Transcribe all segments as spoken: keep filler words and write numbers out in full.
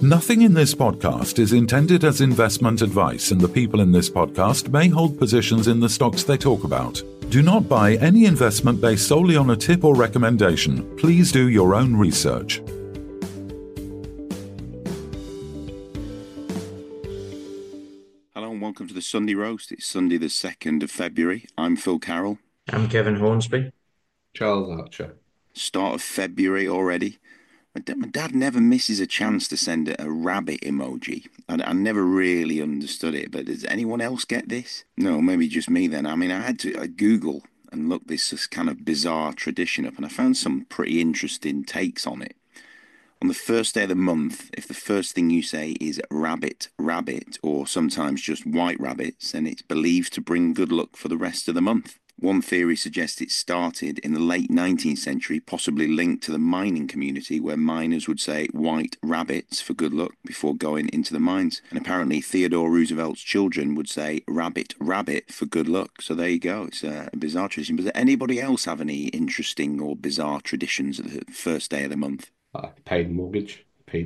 Nothing in this podcast is intended as investment advice, and the people in this podcast may hold positions in the stocks they talk about. Do not buy any investment based solely on a tip or recommendation. Please do your own research. Hello and welcome to the Sunday Roast. It's Sunday the second of February. I'm Phil Carroll. I'm Kevin Hornsby. Charles Archer. Start of February already. My dad, my dad never misses a chance to send a, a rabbit emoji. I, I never really understood it, but does anyone else get this? No, maybe just me then. I mean, I had to I Google and look this, this kind of bizarre tradition up, and I found some pretty interesting takes on it. On the first day of the month, if the first thing you say is rabbit, rabbit, or sometimes just white rabbits, then it's believed to bring good luck for the rest of the month. One theory suggests it started in the late nineteenth century, possibly linked to the mining community, where miners would say white rabbits for good luck before going into the mines. And apparently Theodore Roosevelt's children would say rabbit, rabbit for good luck. So there you go. It's a bizarre tradition. But does anybody else have any interesting or bizarre traditions at the first day of the month? I paid the mortgage. Paid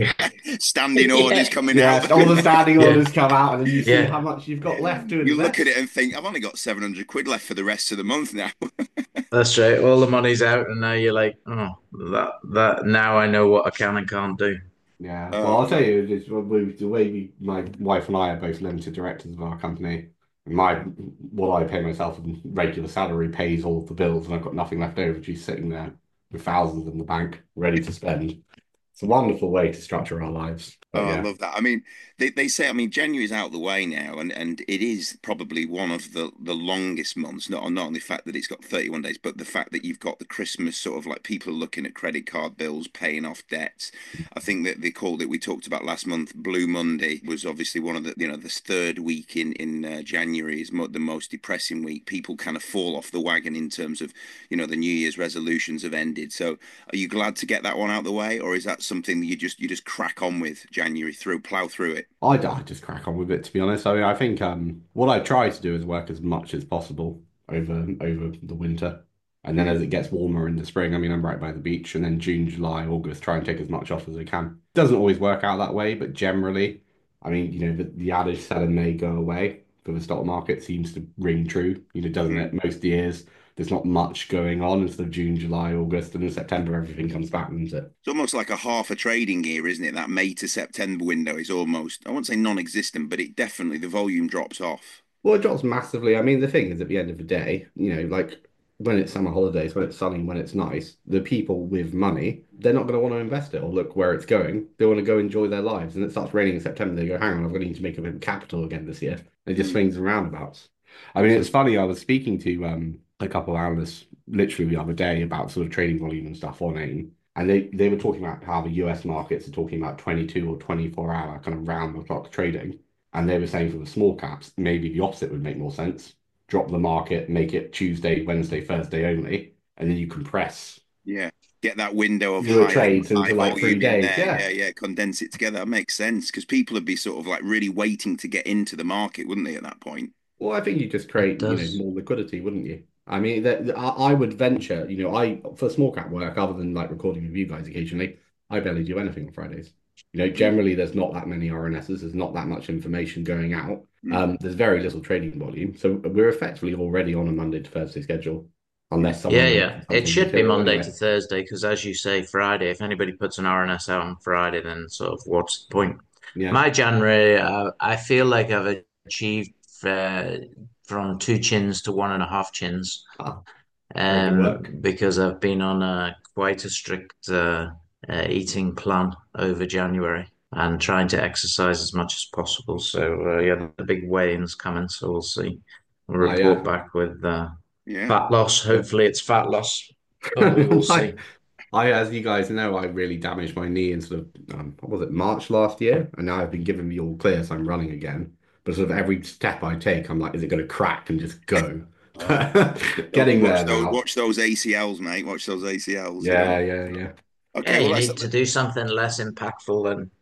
the Standing orders coming yeah, out. all the standing Yeah. orders come out, and then you see Yeah. how much you've got left to invest. You look at it and think, I've only got seven hundred quid left for the rest of the month now. That's right. All the money's out, and now you're like, oh, that that now I know what I can and can't do. Yeah, Oh, well, I'll tell no. you, it's, we, the way we, my wife and I are both limited directors of our company. My what I pay myself in regular salary pays all of the bills, and I've got nothing left over. She's sitting there with thousands in the bank, ready to spend. It's a wonderful way to structure our lives. But Oh, I yeah, love that. I mean, they, they say, I mean, January is out of the way now, and, and it is probably one of the, the longest months, not, not only the fact that it's got thirty-one days, but the fact that you've got the Christmas sort of like people are looking at credit card bills, paying off debts. I think that they called it, we talked about last month, Blue Monday was obviously one of the, you know, this third week in, in uh, January is mo the most depressing week. People kind of fall off the wagon in terms of, you know, the New Year's resolutions have ended. So are you glad to get that one out of the way, or is that something that you just, you just crack on with January through, plow through it? I, I just crack on with it, to be honest. I mean, I think um, what I try to do is work as much as possible over over the winter. And then as it gets warmer in the spring, I mean, I'm right by the beach, and then June, July, August, try and take as much off as I can. Doesn't always work out that way, but generally, I mean, you know, the, the adage sell in May, go away for the stock market seems to ring true, you know, doesn't it? Most years, there's not much going on instead of June, July, August, and in September, everything comes back, isn't it? It's almost like a half a trading year, isn't it? That May to September window is almost, I won't say non-existent, but it definitely, the volume drops off. Well, it drops massively. I mean, the thing is, at the end of the day, you know, like when it's summer holidays, when it's sunny, when it's nice, the people with money, they're not going to want to invest it or look where it's going. They want to go enjoy their lives. And it starts raining in September. They go, hang on, I'm going to need to make a bit of capital again this year. And it just Mm. swings and roundabouts. I mean, it's funny. I was speaking to um, a couple of analysts literally the other day about sort of trading volume and stuff on AIM. And they, they were talking about how the U S markets are talking about twenty-two or twenty-four hour kind of round the clock trading. And they were saying for the small caps, maybe the opposite would make more sense. Drop the market, make it Tuesday, Wednesday, Thursday only, and then you compress Yeah. Get that window of your high, trades high into like three volume in days. there. Yeah. Yeah, yeah, condense it together. That makes sense because people would be sort of like really waiting to get into the market, wouldn't they, at that point? Well, I think you just It create, you know, does. more liquidity, wouldn't you? I mean, that I, I would venture, you know, I for small cap work, other than like recording with you guys occasionally, I barely do anything on Fridays. You know, generally there's not that many R N Ss, there's not that much information going out. Mm. Um, there's very little trading volume. So we're effectively already on a Monday to Thursday schedule, unless someone Yeah, yeah. mentions It something should be material Monday to anyway. Thursday because, as you say, Friday. If anybody puts an R N S out on Friday, then sort of what's the point? Yeah. My January, uh, I feel like I've achieved uh, from two chins to one and a half chins, Ah, very good um, work. because I've been on a quite a strict uh, uh, eating plan over January and trying to exercise as much as possible. So uh, yeah, the big weigh-in's coming, so we'll see. We'll I uh, report back with uh, Yeah. fat loss. Hopefully, it's fat loss, but we will I, see. I, as you guys know, I really damaged my knee in sort of, um, what was it, March last year? And now I've been given the all clear, so I'm running again. But sort of every step I take, I'm like, is it going to crack and just go? Oh. Getting Watch there those, now. watch those A C Ls, mate. Watch those A C Ls, you know. Yeah, yeah, yeah. Yeah, Okay, well you that's need to do something less impactful than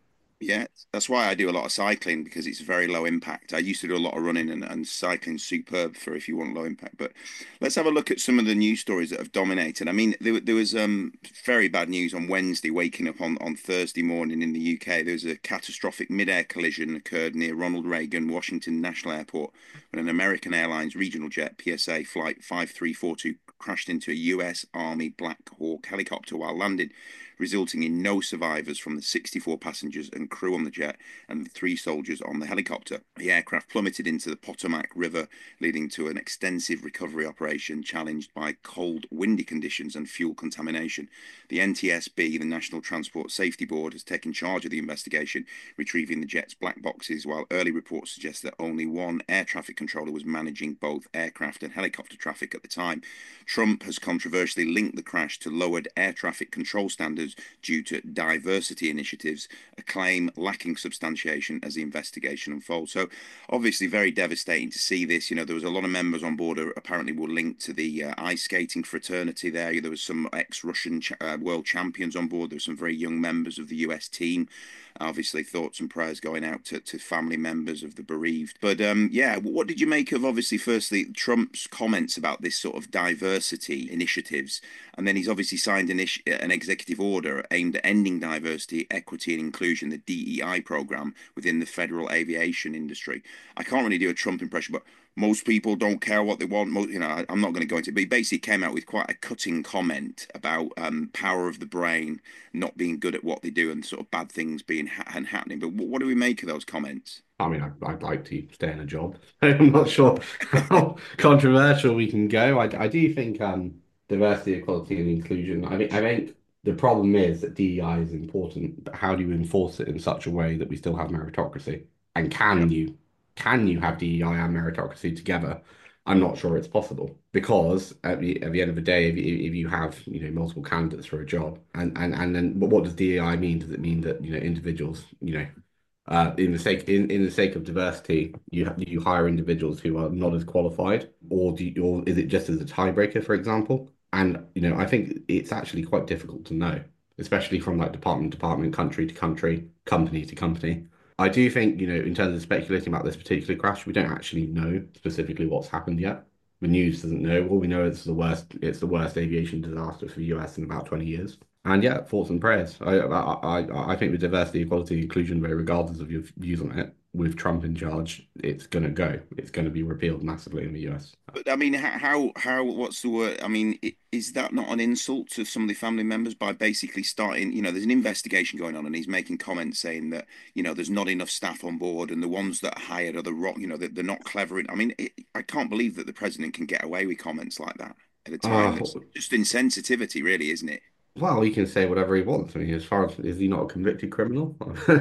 Yeah, that's why I do a lot of cycling because it's very low impact. I used to do a lot of running and, and cycling's superb for if you want low impact. But let's have a look at some of the news stories that have dominated. I mean, there, there was um, very bad news on Wednesday, waking up on, on Thursday morning in the U K. There was a catastrophic mid-air collision occurred near Ronald Reagan Washington National Airport when an American Airlines regional jet P S A flight five three four two crashed into a U S Army Black Hawk helicopter while landing, resulting in no survivors from the sixty-four passengers and crew on the jet and the three soldiers on the helicopter. The aircraft plummeted into the Potomac River, leading to an extensive recovery operation challenged by cold, windy conditions and fuel contamination. The N T S B, the National Transport Safety Board, has taken charge of the investigation, retrieving the jet's black boxes, while early reports suggest that only one air traffic controller was managing both aircraft and helicopter traffic at the time. Trump has controversially linked the crash to lowered air traffic control standards due to diversity initiatives, a claim lacking substantiation as the investigation unfolds. So, obviously, very devastating to see this. You know, there was a lot of members on board who apparently were linked to the uh, ice skating fraternity there. There was some ex-Russian ch- uh, world champions on board. There were some very young members of the U S team. Obviously, thoughts and prayers going out to, to family members of the bereaved. But um, yeah, what did you make of, obviously, firstly, Trump's comments about this sort of diversity initiatives? And then he's obviously signed an, ish- an executive order aimed at ending diversity, equity, and inclusion, the D E I program within the federal aviation industry. I can't really do a Trump impression, but most people don't care what they want. Most, you know, I, I'm not going to go into it, but he basically came out with quite a cutting comment about um, power of the brain not being good at what they do and sort of bad things being ha- and happening. But what, what do we make of those comments? I mean, I'd, I'd like to stay in a job. I'm not sure how controversial we can go. I, I do think um, diversity, equality, and inclusion. I mean, I think the problem is that D E I is important, but how do you enforce it in such a way that we still have meritocracy? And can you can you have D E I and meritocracy together? I'm not sure it's possible because at the, at the end of the day, if you, if you have you know multiple candidates for a job, and and and then what does D E I mean? Does it mean that you know individuals you know uh, in the sake in, in the sake of diversity, you you hire individuals who are not as qualified, or do you, or is it just as a tiebreaker, for example? And you know, I think it's actually quite difficult to know, especially from like department to department, country to country, company to company. I do think, you know, in terms of speculating about this particular crash, we don't actually know specifically what's happened yet. The news doesn't know. All we know is the worst. It's the worst aviation disaster for the U S in about twenty years. And yeah, thoughts and prayers. I, I, I, I think with diversity, equality, inclusion, very regardless of your views on it, with Trump in charge, it's going to go. It's going to be repealed massively in the U S. But I mean, how, how, what's the word? I mean, is that not an insult to some of the family members by basically starting, you know, there's an investigation going on and he's making comments saying that, you know, there's not enough staff on board and the ones that are hired are the wrong, you know, that they're not clever. I mean, it, I can't believe that the president can get away with comments like that at a time. Uh, It's just insensitivity, really, isn't it? well, he can say whatever he wants. I mean, as far as is he not a convicted criminal?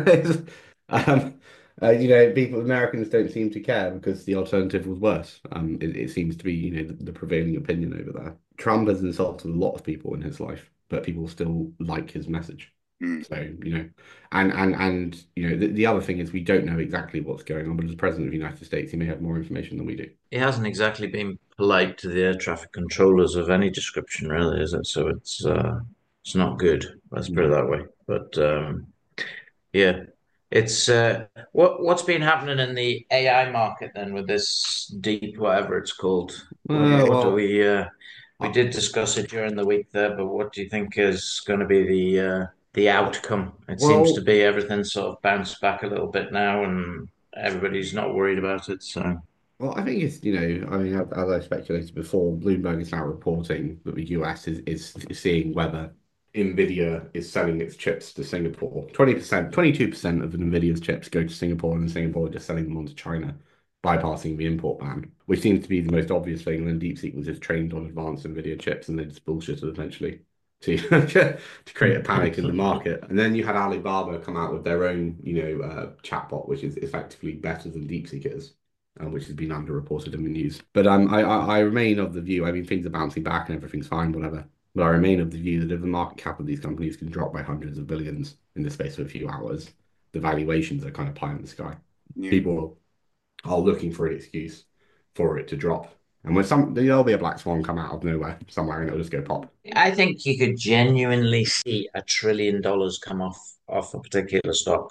um, uh, you know, people, Americans don't seem to care because the alternative was worse. Um, it, it seems to be, you know, the, the prevailing opinion over there. Trump has insulted a lot of people in his life, but people still like his message. Mm. So, you know, and and and you know, the, the other thing is we don't know exactly what's going on, but as president of the United States, he may have more information than we do. He hasn't exactly been polite to the air traffic controllers of any description, really, is it? So it's uh, it's not good. Let's put it No. that way. But um, yeah, it's uh, what what's been happening in the A I market then with this deep whatever it's called. What, Uh, Yeah. what do well, we uh, we uh, did discuss it during the week there, but what do you think is going to be the uh, the outcome? It seems to well, be everything sort of bounced back a little bit now, and everybody's not worried about it. So. Well, I think it's, you know, I mean, as as I speculated before, Bloomberg is now reporting that the U S is, is seeing whether Nvidia is selling its chips to Singapore. twenty percent, twenty-two percent of Nvidia's chips go to Singapore, and Singapore are just selling them on to China, bypassing the import ban, which seems to be the most obvious thing. And then DeepSeek was just trained on advanced Nvidia chips, and they just bullshitted eventually to to create a panic in the market. And then you had Alibaba come out with their own, you know, uh, chatbot, which is effectively better than DeepSeek is, um, which has been underreported in the news. But um, I, I, I remain of the view, I mean, things are bouncing back and everything's fine, whatever. But I remain of the view that if the market cap of these companies can drop by hundreds of billions in the space of a few hours, the valuations are kind of pie in the sky. Yeah. People are looking for an excuse for it to drop. And when some there'll be a black swan come out of nowhere somewhere and it'll just go pop. I think you could genuinely see a trillion dollars come off off a particular stock.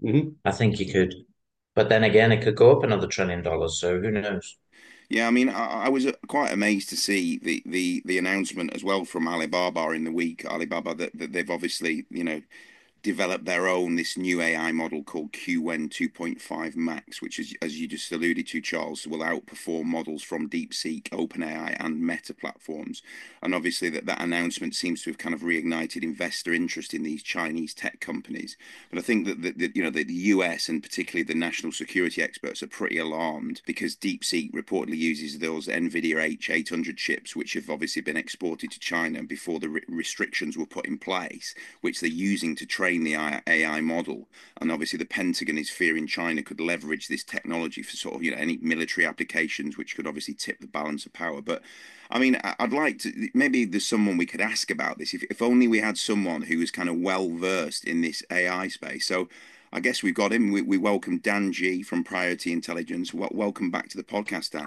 Hmm. I think you could. But then again, it could go up another trillion dollars. So who knows? Yeah, I mean, I, I was uh, quite amazed to see the, the the announcement as well from Alibaba in the week. Alibaba that, that they've obviously, you know, developed their own this new A I model called Q N two point five Max, which is, as you just alluded to, Charles, will outperform models from DeepSeek, OpenAI, and Meta platforms. And obviously, that that announcement seems to have kind of reignited investor interest in these Chinese tech companies. But I think that, that, that you know the, the U S and particularly the national security experts are pretty alarmed because DeepSeek reportedly uses those NVIDIA H eight hundred chips, which have obviously been exported to China before the re restrictions were put in place, which they're using to train the A I model. And obviously, the Pentagon is fearing China could leverage this technology for sort of, you know, any military applications, which could obviously tip the balance of power. But I mean, I'd like to, maybe there's someone we could ask about this. If, if only we had someone who was kind of well versed in this A I space. So I guess we've got him. We, we welcome Dan G from Priority Intelligence. Well, welcome back to the podcast, Dan.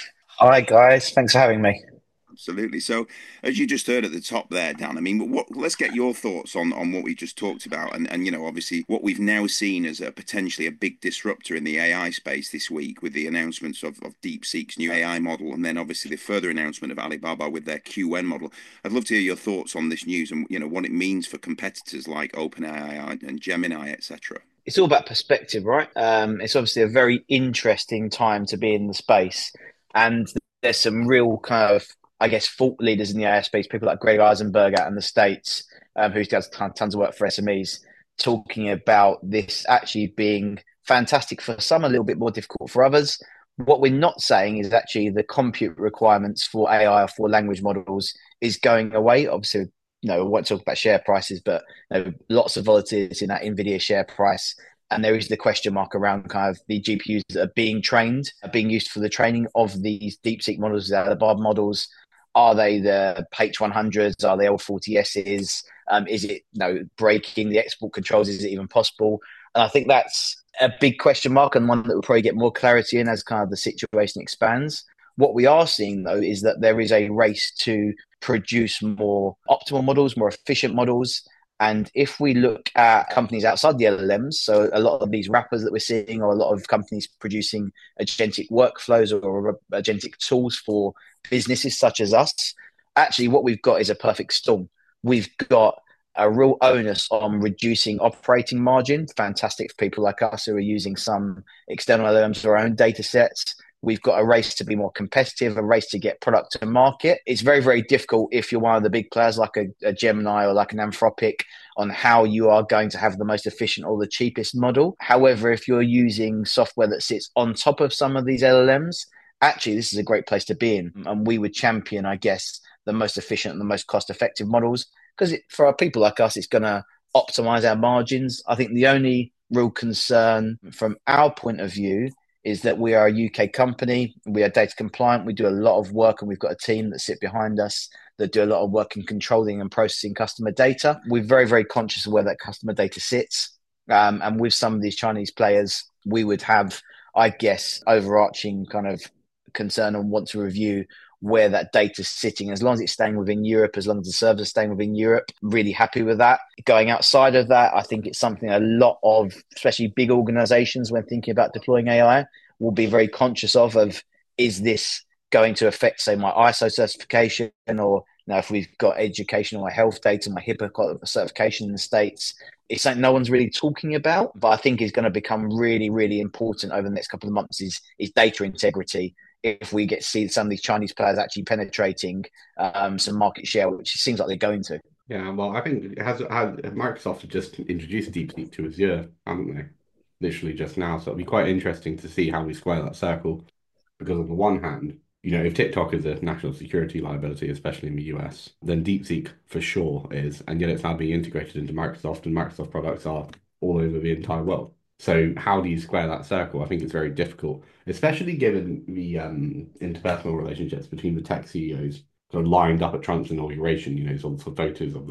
Hi guys, thanks for having me. Absolutely. So, as you just heard at the top there, Dan, I mean, what, let's get your thoughts on, on what we just talked about, and, and you know, obviously, what we've now seen as a potentially a big disruptor in the A I space this week with the announcements of, of DeepSeek's new A I model, and then obviously the further announcement of Alibaba with their Q N model. I'd love to hear your thoughts on this news and you know what it means for competitors like OpenAI and Gemini, et cetera. It's all about perspective, right? Um, it's obviously a very interesting time to be in the space, and there's some real kind of, I guess, thought leaders in the A I space, people like Greg Eisenberg out in the States, um, who does ton- tons of work for S M Es, talking about this actually being fantastic for some, a little bit more difficult for others. What we're not saying is actually the compute requirements for A I or for language models is going away. Obviously, you know, we won't talk about share prices, but you know, lots of volatility in that Nvidia share price. And there is the question mark around kind of the G P Us that are being trained, are being used for the training of these DeepSeek models, the Alibaba models. Are they the H one hundreds? Are they L forty S's? Um, is it, you know, breaking the export controls? Is it even possible? And I think that's a big question mark, and one that we'll probably get more clarity in as kind of the situation expands. What we are seeing, though, is that there is a race to produce more optimal models, more efficient models. And if we look at companies outside the L L Ms, so a lot of these wrappers that we're seeing, or a lot of companies producing agentic workflows or agentic tools for businesses such as us, actually what we've got is a perfect storm. We've got a real onus on reducing operating margin. Fantastic for people like us who are using some external L L Ms or our own data sets. We've got a race to be more competitive, a race to get product to market. It's very, very difficult if you're one of the big players like a, a Gemini or like an Anthropic on how you are going to have the most efficient or the cheapest model. However, if you're using software that sits on top of some of these L L Ms, actually, this is a great place to be in. And we would champion, I guess, the most efficient and the most cost effective models because for our people like us, it's going to optimize our margins. I think the only real concern from our point of view is that we are a U K company. We are data compliant. We do a lot of work, and we've got a team that sit behind us that do a lot of work in controlling and processing customer data. We're very, very conscious of where that customer data sits. Um, and with some of these Chinese players, we would have, I guess, overarching kind of concern and want to review where that data is sitting. As long as it's staying within Europe, as long as the servers are staying within Europe, really happy with that. Going outside of that, I think it's something a lot of, especially big organizations, when thinking about deploying A I, will be very conscious of, of is this going to affect, say, my I S O certification, or now if we've got educational or health data, my HIPAA certification in the States. It's something no one's really talking about, but I think is going to become really, really important over the next couple of months is, is data integrity. If we get to see some of these Chinese players actually penetrating um, some market share, which it seems like they're going to. Yeah, well, I think it has, has Microsoft have just introduced DeepSeek to Azure, haven't they? Literally just now. So it'll be quite interesting to see how we square that circle. Because on the one hand, you know, if TikTok is a national security liability, especially in the U S, then DeepSeek for sure is, and yet it's now being integrated into Microsoft, and Microsoft products are all over the entire world. So how do you square that circle? I think it's very difficult, especially given the um, interpersonal relationships between the tech C E Os sort of lined up at Trump's inauguration. You know, sort of photos of them.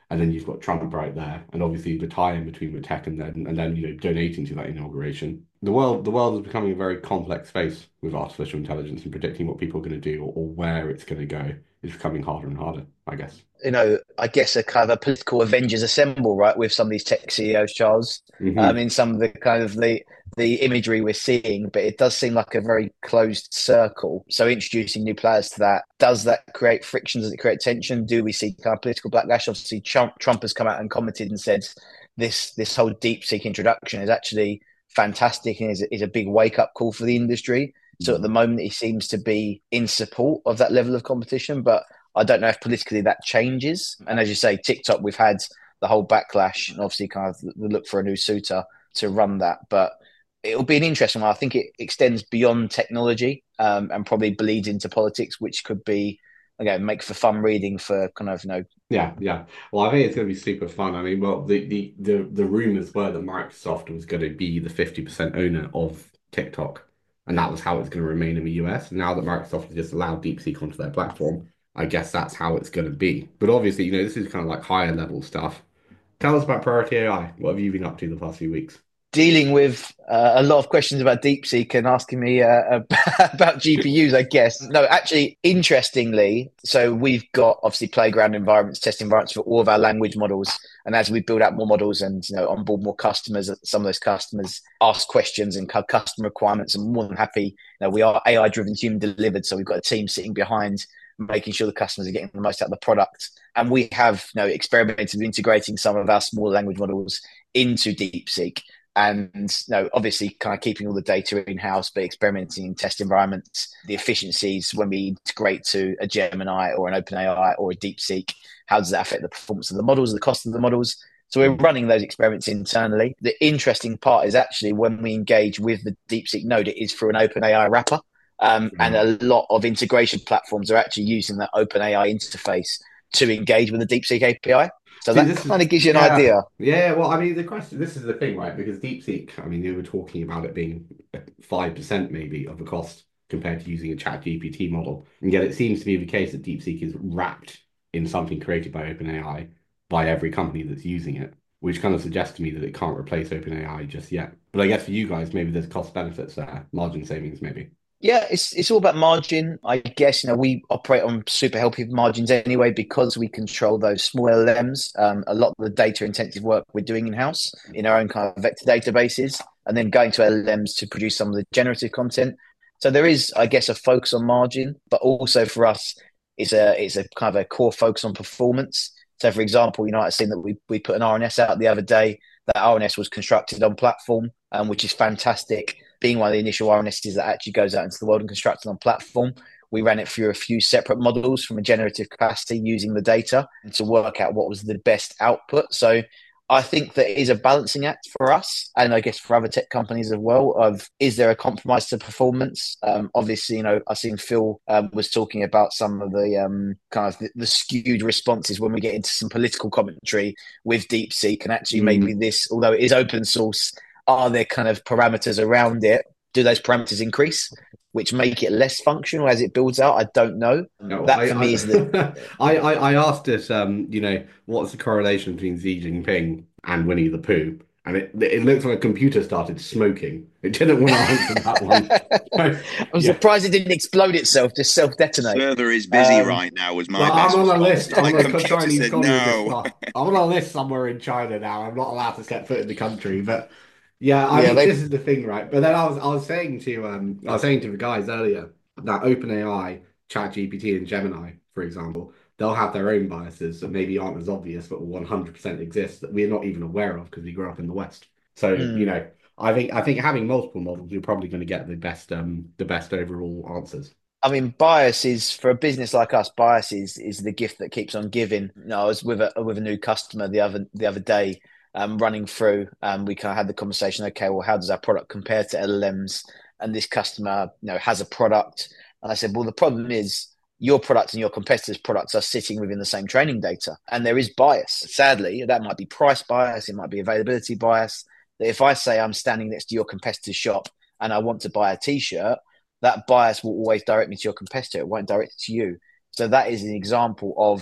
And then you've got Trump right there, and obviously the tie-in between the tech and then and then you know donating to that inauguration. The world the world is becoming a very complex space with artificial intelligence, and predicting what people are going to do or, or where it's going to go is becoming harder and harder, I guess. You know, I guess a kind of a political Avengers assemble, right, with some of these tech C E Os, Charles. Mm-hmm. Um, in some of the kind of the the imagery we're seeing, but it does seem like a very closed circle. So introducing new players to that, does that create frictions? Does it create tension? Do we see kind of political backlash? Obviously, Trump, Trump has come out and commented and said this this whole DeepSeek introduction is actually fantastic and is, is a big wake up call for the industry. So at the moment, he seems to be in support of that level of competition, but I don't know if politically that changes. And as you say, TikTok, we've had the whole backlash and obviously kind of the look for a new suitor to run that. But it'll be an interesting one. I think it extends beyond technology um, and probably bleeds into politics, which could be, again, make for fun reading for kind of, you know. Yeah, yeah. Well, I think it's going to be super fun. I mean, well, the the the, the rumors were that Microsoft was going to be the fifty percent owner of TikTok, and that was how it's going to remain in the U S. Now that Microsoft has just allowed DeepSeek onto their platform, I guess that's how it's going to be. But obviously, you know, this is kind of like higher level stuff. Tell us about Priority A I. What have you been up to the past few weeks? Dealing with uh, a lot of questions about DeepSeek and asking me uh, about G P Us, I guess. No, actually, interestingly, so we've got obviously playground environments, test environments for all of our language models. And as we build out more models and you know onboard more customers, some of those customers ask questions and custom requirements. I'm more than happy. You know, we are A I-driven, human delivered, so we've got a team sitting behind making sure the customers are getting the most out of the product. And we have you know experimented with integrating some of our small language models into DeepSeek. And you know, obviously, kind of keeping all the data in house, but experimenting in test environments, the efficiencies when we integrate to a Gemini or an OpenAI or a DeepSeek, how does that affect the performance of the models, the cost of the models? So we're running those experiments internally. The interesting part is actually when we engage with the DeepSeek node, it is through an OpenAI wrapper, um, mm-hmm. and a lot of integration platforms are actually using that OpenAI interface to engage with the DeepSeek A P I. So See, that kind is, of gives you an yeah, idea. Yeah, well, I mean, the question, this is the thing, right? Because DeepSeek, I mean, you were talking about it being five percent maybe of the cost compared to using a ChatGPT model. And yet it seems to be the case that DeepSeek is wrapped in something created by OpenAI by every company that's using it, which kind of suggests to me that it can't replace OpenAI just yet. But I guess for you guys, maybe there's cost benefits there, margin savings maybe. Yeah, it's it's all about margin. I guess, you know, we operate on super healthy margins anyway because we control those small L L Ms. Um, a lot of the data intensive work we're doing in-house in our own kind of vector databases and then going to L L Ms to produce some of the generative content. So there is, I guess, a focus on margin, but also for us, it's a it's a kind of a core focus on performance. So for example, you know, I've seen that we, we put an R N S out the other day. That R N S was constructed on platform, um, which is fantastic. Being one of the initial R N Ss that actually goes out into the world and constructed on platform, we ran it through a few separate models from a generative capacity using the data and to work out what was the best output. So I think that it is a balancing act for us and I guess for other tech companies as well of is there a compromise to performance? Um, obviously, you know, I've seen Phil um, was talking about some of the um, kind of the, the skewed responses when we get into some political commentary with DeepSeek and actually mm. maybe this, although it is open source, are there kind of parameters around it? Do those parameters increase, which make it less functional as it builds out? I don't know. No, that I, for I, me is the. I, I, I asked it, um, you know, what's the correlation between Xi Jinping and Winnie the Pooh? And it it looked like a computer started smoking. It didn't want to answer that one. So, I'm yeah. surprised it didn't explode itself, just self-detonate. Server is busy um, right now. Was my well, best I'm on a response. list. I'm like on a Chinese said, no. I'm on a list somewhere in China now. I'm not allowed to set foot in the country, but. Yeah, I yeah, mean, they... this is the thing, right? But then I was I was saying to um I was saying to the guys earlier that OpenAI, ChatGPT, and Gemini, for example, they'll have their own biases that maybe aren't as obvious, but will one hundred percent exist that we're not even aware of because we grew up in the West. So mm. you know, I think I think having multiple models, you're probably going to get the best um the best overall answers. I mean, bias is for a business like us. Bias is is the gift that keeps on giving. You know, I was with a with a new customer the other the other day. Um, running through, um, we kind of had the conversation. Okay, well, how does our product compare to L L Ms? And this customer, you know, has a product, and I said, well, the problem is your product and your competitors' products are sitting within the same training data, and there is bias. Sadly, that might be price bias, it might be availability bias. That if I say I'm standing next to your competitor's shop and I want to buy a T-shirt, that bias will always direct me to your competitor. It won't direct it to you. So that is an example of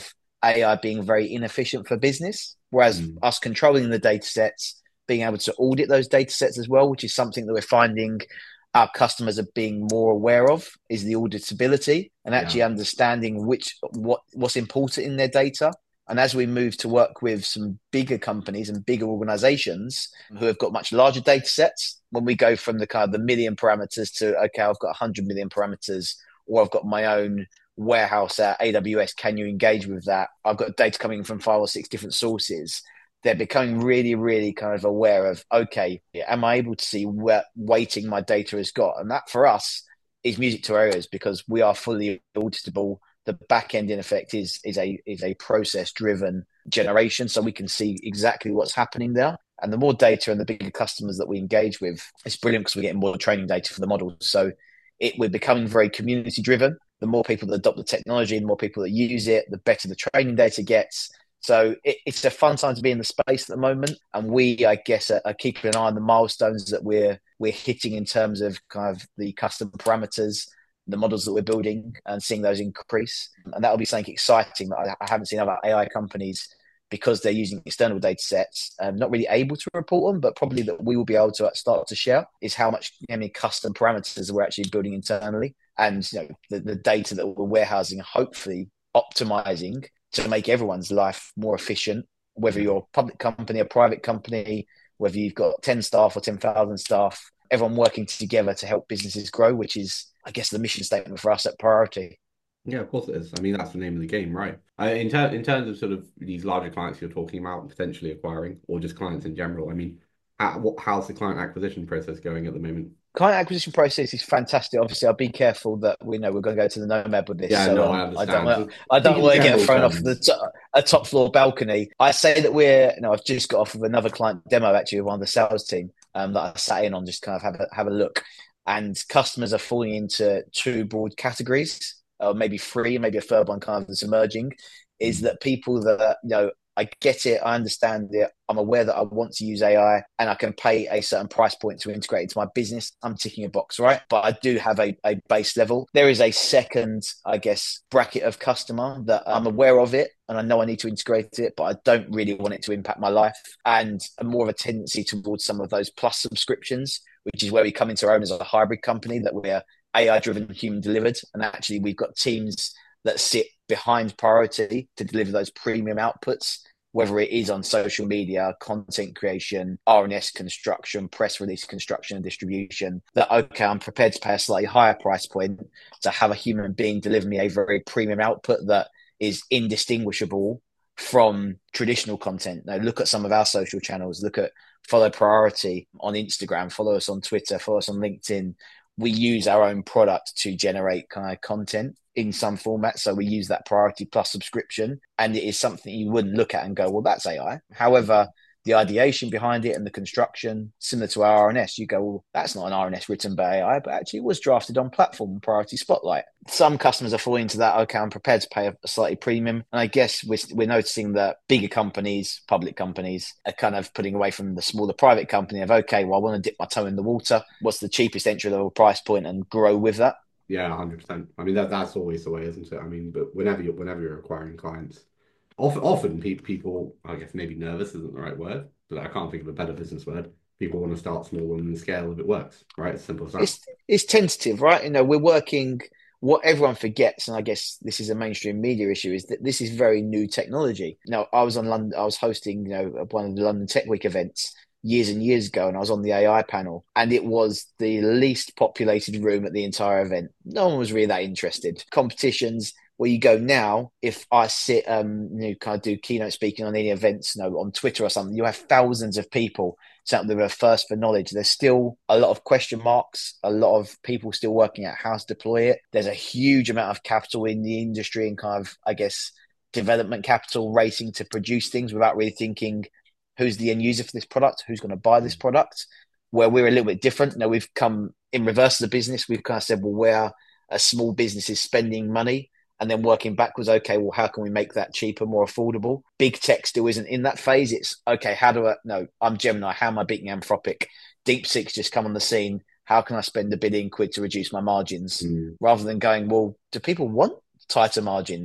A I being very inefficient for business, whereas Mm. us controlling the data sets, being able to audit those data sets as well, which is something that we're finding our customers are being more aware of, is the auditability and actually Yeah. understanding which what what's important in their data. And as we move to work with some bigger companies and bigger organizations who have got much larger data sets, when we go from the kind of the million parameters to, okay, I've got one hundred million parameters, or I've got my own warehouse at A W S, can you engage with that? I've got data coming from five or six different sources. They're becoming really, really kind of aware of, okay, am I able to see what weighting my data has got? And that for us is music to our ears because we are fully auditable. The back end, in effect, is is a is a process driven generation, so we can see exactly what's happening there. And the more data and the bigger customers that we engage with, it's brilliant because we're getting more training data for the models. So it we're becoming very community driven. The more people that adopt the technology, the more people that use it, the better the training data gets. So it, it's a fun time to be in the space at the moment, and we, I guess, are, are keeping an eye on the milestones that we're we're hitting in terms of kind of the custom parameters, the models that we're building, and seeing those increase. And that will be something exciting that I, I haven't seen other A I companies, because they're using external data sets, um, not really able to report on, but probably that we will be able to start to share, is how much how many custom parameters we're actually building internally, and you know the, the data that we're warehousing, hopefully optimizing to make everyone's life more efficient, whether you're a public company, a private company, whether you've got ten staff or ten thousand staff, everyone working together to help businesses grow, which is, I guess, the mission statement for us at Priority. Yeah, of course it is. I mean, that's the name of the game, right? I, in, ter in terms of sort of these larger clients you're talking about potentially acquiring, or just clients in general, I mean, how, what, how's the client acquisition process going at the moment? Client acquisition process is fantastic. Obviously, I'll be careful that we know we're going to go to the Nomad with this. Yeah, so, no, um, I understand. I don't want, Just I don't want to get thrown terms. off the to a top floor balcony. I say that we're, you know, I've just got off of another client demo actually with one of the sales team um, that I sat in on, just kind of have a, have a look. And customers are falling into two broad categories, or maybe three, maybe a third one kind of that's emerging, is that people that, you know, I get it, I understand it, I'm aware that I want to use A I and I can pay a certain price point to integrate into my business. I'm ticking a box, right? But I do have a, a base level. There is a second, I guess, bracket of customer that I'm aware of it and I know I need to integrate it, but I don't really want it to impact my life. And more of a tendency towards some of those plus subscriptions, which is where we come into our own as a hybrid company, that we're A I-driven, human-delivered. And actually, we've got teams that sit behind Priority to deliver those premium outputs, whether it is on social media, content creation, R N S construction, press release construction and distribution, that, okay, I'm prepared to pay a slightly higher price point to have a human being deliver me a very premium output that is indistinguishable from traditional content. Now, look at some of our social channels. Look at Follow Priority on Instagram, follow us on Twitter, follow us on LinkedIn. We use our own product to generate kind of content in some format. So we use that Priority Plus subscription, and it is something you wouldn't look at and go, well, that's A I. However, the ideation behind it and the construction, similar to our R N S, you go, well, that's not an R N S written by A I, but actually it was drafted on platform Priority Spotlight. Some customers are falling into that, okay, I'm prepared to pay a slightly premium. And I guess we're, we're noticing that bigger companies, public companies, are kind of putting away from the smaller private company of, okay, well, I want to dip my toe in the water. What's the cheapest entry level price point and grow with that? Yeah, one hundred percent. I mean, that that's always the way, isn't it? I mean, but whenever you're, whenever you're acquiring clients, often, often pe people, I guess maybe nervous isn't the right word, but I can't think of a better business word. People want to start small and then scale if it works, right? It's simple as that. It's, it's tentative, right? You know, we're working, what everyone forgets, and I guess this is a mainstream media issue, is that this is very new technology. Now, I was on London, I was hosting, you know, one of the London Tech Week events years and years ago, and I was on the A I panel, and it was the least populated room at the entire event. No one was really that interested. Competitions where you go now, if I sit, um, you know, kind of do keynote speaking on any events, you know, on Twitter or something, you have thousands of people something that are first for knowledge. There's still a lot of question marks, a lot of people still working out how to deploy it. There's a huge amount of capital in the industry and kind of, I guess, development capital racing to produce things without really thinking, who's the end user for this product? Who's going to buy this product? Where we're a little bit different. Now, we've come in reverse of the business. We've kind of said, well, where a small business is spending money and then working backwards, okay, well, how can we make that cheaper, more affordable? Big tech still isn't in that phase. It's, okay, how do I, no, I'm Gemini. How am I beating Anthropic? DeepSeek's just come on the scene. How can I spend a billion quid to reduce my margins? Mm. Rather than going, well, do people want tighter margins?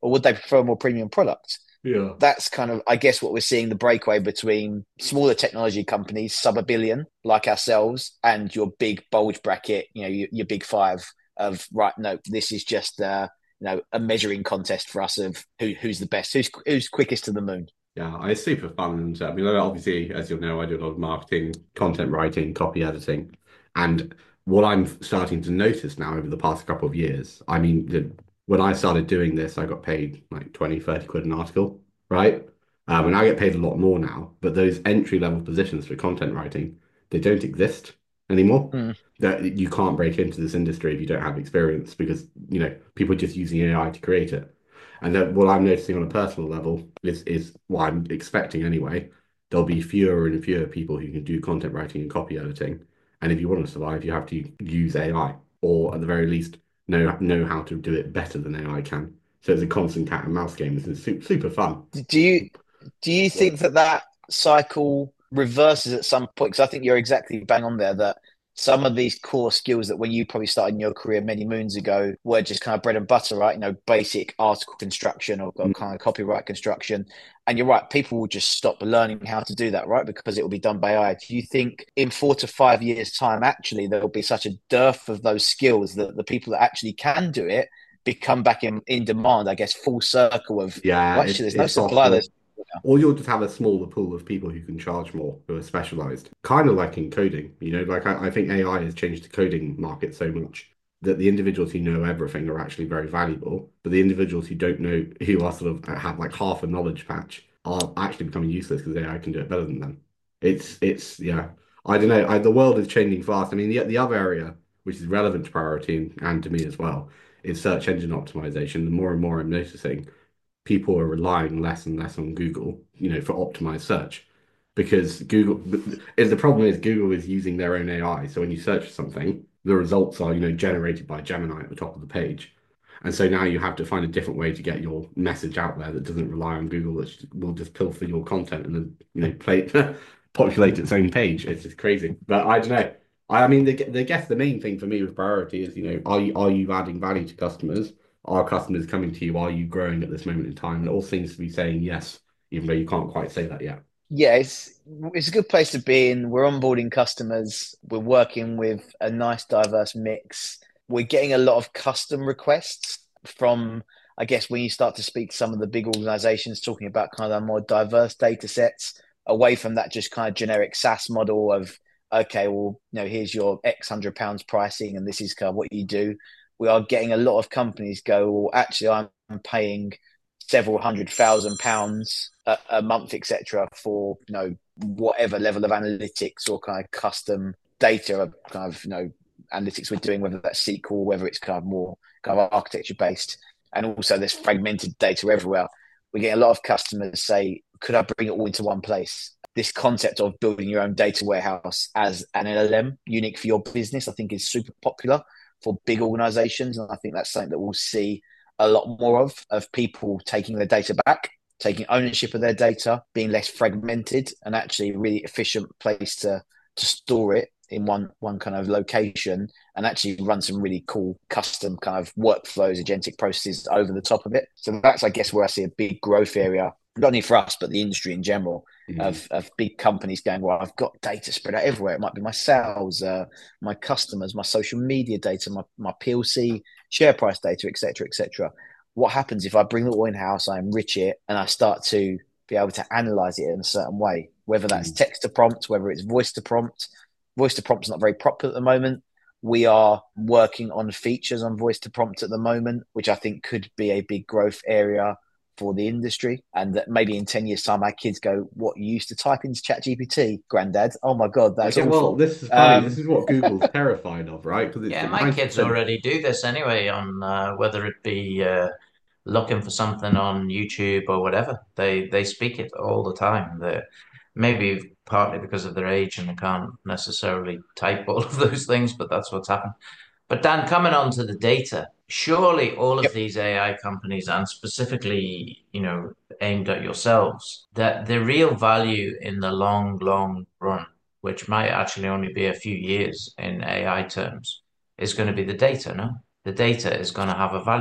or would they prefer a more premium product? Yeah. That's kind of, I guess, what we're seeing the breakaway between smaller technology companies, sub a billion, like ourselves, and your big bulge bracket, you know, your, your big five of, right, no, this is just, uh, you know, a measuring contest for us of who who's the best, who's who's quickest to the moon. Yeah, it's super fun. And uh, I mean, obviously, as you'll know, I do a lot of marketing, content writing, copy editing. And what I'm starting to notice now over the past couple of years, I mean, the, when I started doing this, I got paid like twenty, thirty quid an article, right? Um, and I get paid a lot more now. But those entry level positions for content writing, they don't exist anymore. Mm. That you can't break into this industry if you don't have experience because, you know, people are just using A I to create it. And that what I'm noticing on a personal level is is what I'm expecting anyway. There'll be fewer and fewer people who can do content writing and copy editing. And if you want to survive, you have to use A I, or at the very least, know know how to do it better than A I can. So it's a constant cat and mouse game. It's super, super fun. Do you do you think that that cycle reverses at some point? Because I think you're exactly bang on there, that some of these core skills that when you probably started in your career many moons ago were just kind of bread and butter, right? You know, basic article construction or, or kind of copyright construction. And you're right, people will just stop learning how to do that, right? Because it will be done by A I. Do you think in four to five years' time, actually, there will be such a dearth of those skills that the people that actually can do it become back in, in demand, I guess, full circle of, Yeah, well, it's, actually, there's no it's supply. possible. There's, Or you'll just have a smaller pool of people who can charge more, who are specialized. Kind of like in coding, you know, like I, I think A I has changed the coding market so much that the individuals who know everything are actually very valuable, but the individuals who don't know, who are sort of have like half a knowledge patch, are actually becoming useless because A I can do it better than them. It's it's yeah, I don't know. I, the world is changing fast. I mean, the the other area which is relevant to priority and, and to me as well is search engine optimization. The more and more I'm noticing people are relying less and less on Google, you know, for optimized search. Because Google is the problem is Google is using their own A I. So when you search for something, the results are, you know, generated by Gemini at the top of the page. And so now you have to find a different way to get your message out there that doesn't rely on Google, that will just pilfer your content and then, you know, play populate its own page. It's just crazy. But I don't know. I mean, the, the guess the main thing for me with priority is, you know, are you are you adding value to customers? Are customers coming to you? Are you growing at this moment in time? And it all seems to be saying yes, even though you can't quite say that yet. yeah, it's it's a good place to be in. We're onboarding customers. We're working with a nice, diverse mix. We're getting a lot of custom requests from, I guess, when you start to speak to some of the big organizations talking about kind of more diverse data sets, away from that just kind of generic SaaS model of, okay, well, you know, here's your X hundred pounds pricing and this is kind of what you do. We are getting a lot of companies go, well, actually, I'm paying several hundred thousand pounds a, a month, et cetera, for, you know, whatever level of analytics or kind of custom data, or kind of, you know, analytics we're doing, whether that's S Q L, whether it's kind of more kind of architecture based. And also there's fragmented data everywhere. We get a lot of customers say, could I bring it all into one place? This concept of building your own data warehouse as an L L M, unique for your business, I think is super popular for big organizations. And I think that's something that we'll see a lot more of, of people taking their data back, taking ownership of their data, being less fragmented, and actually a really efficient place to, to store it in one, one kind of location, and actually run some really cool custom kind of workflows, agentic processes over the top of it. So that's, I guess, where I see a big growth area, not only for us, but the industry in general, mm-hmm. of, of big companies going, well, I've got data spread out everywhere. It might be my sales, uh, my customers, my social media data, my, my P L C, share price data, et cetera, et cetera. What happens if I bring it all in-house, I enrich it, and I start to be able to analyze it in a certain way, whether that's mm-hmm. text to prompt, whether it's voice to prompt. Voice to prompt is not very popular at the moment. We are working on features on voice to prompt at the moment, which I think could be a big growth area for the industry. And that maybe in ten years' time, our kids go, what, you used to type into ChatGPT, Granddad? Oh my God, that's okay, awful. Well, this is funny. Um, this is what Google's terrified of, right? Because yeah, my kids already do this anyway, on uh, whether it be uh, looking for something on YouTube or whatever. They they speak it all the time. They're, maybe partly because of their age and they can't necessarily type all of those things, but that's what's happened. But Dan, coming on to the data, surely all of yep. these A I companies, and specifically, you know, aimed at yourselves, that the real value in the long, long run, which might actually only be a few years in A I terms, is going to be the data, no? The data is going to have a value.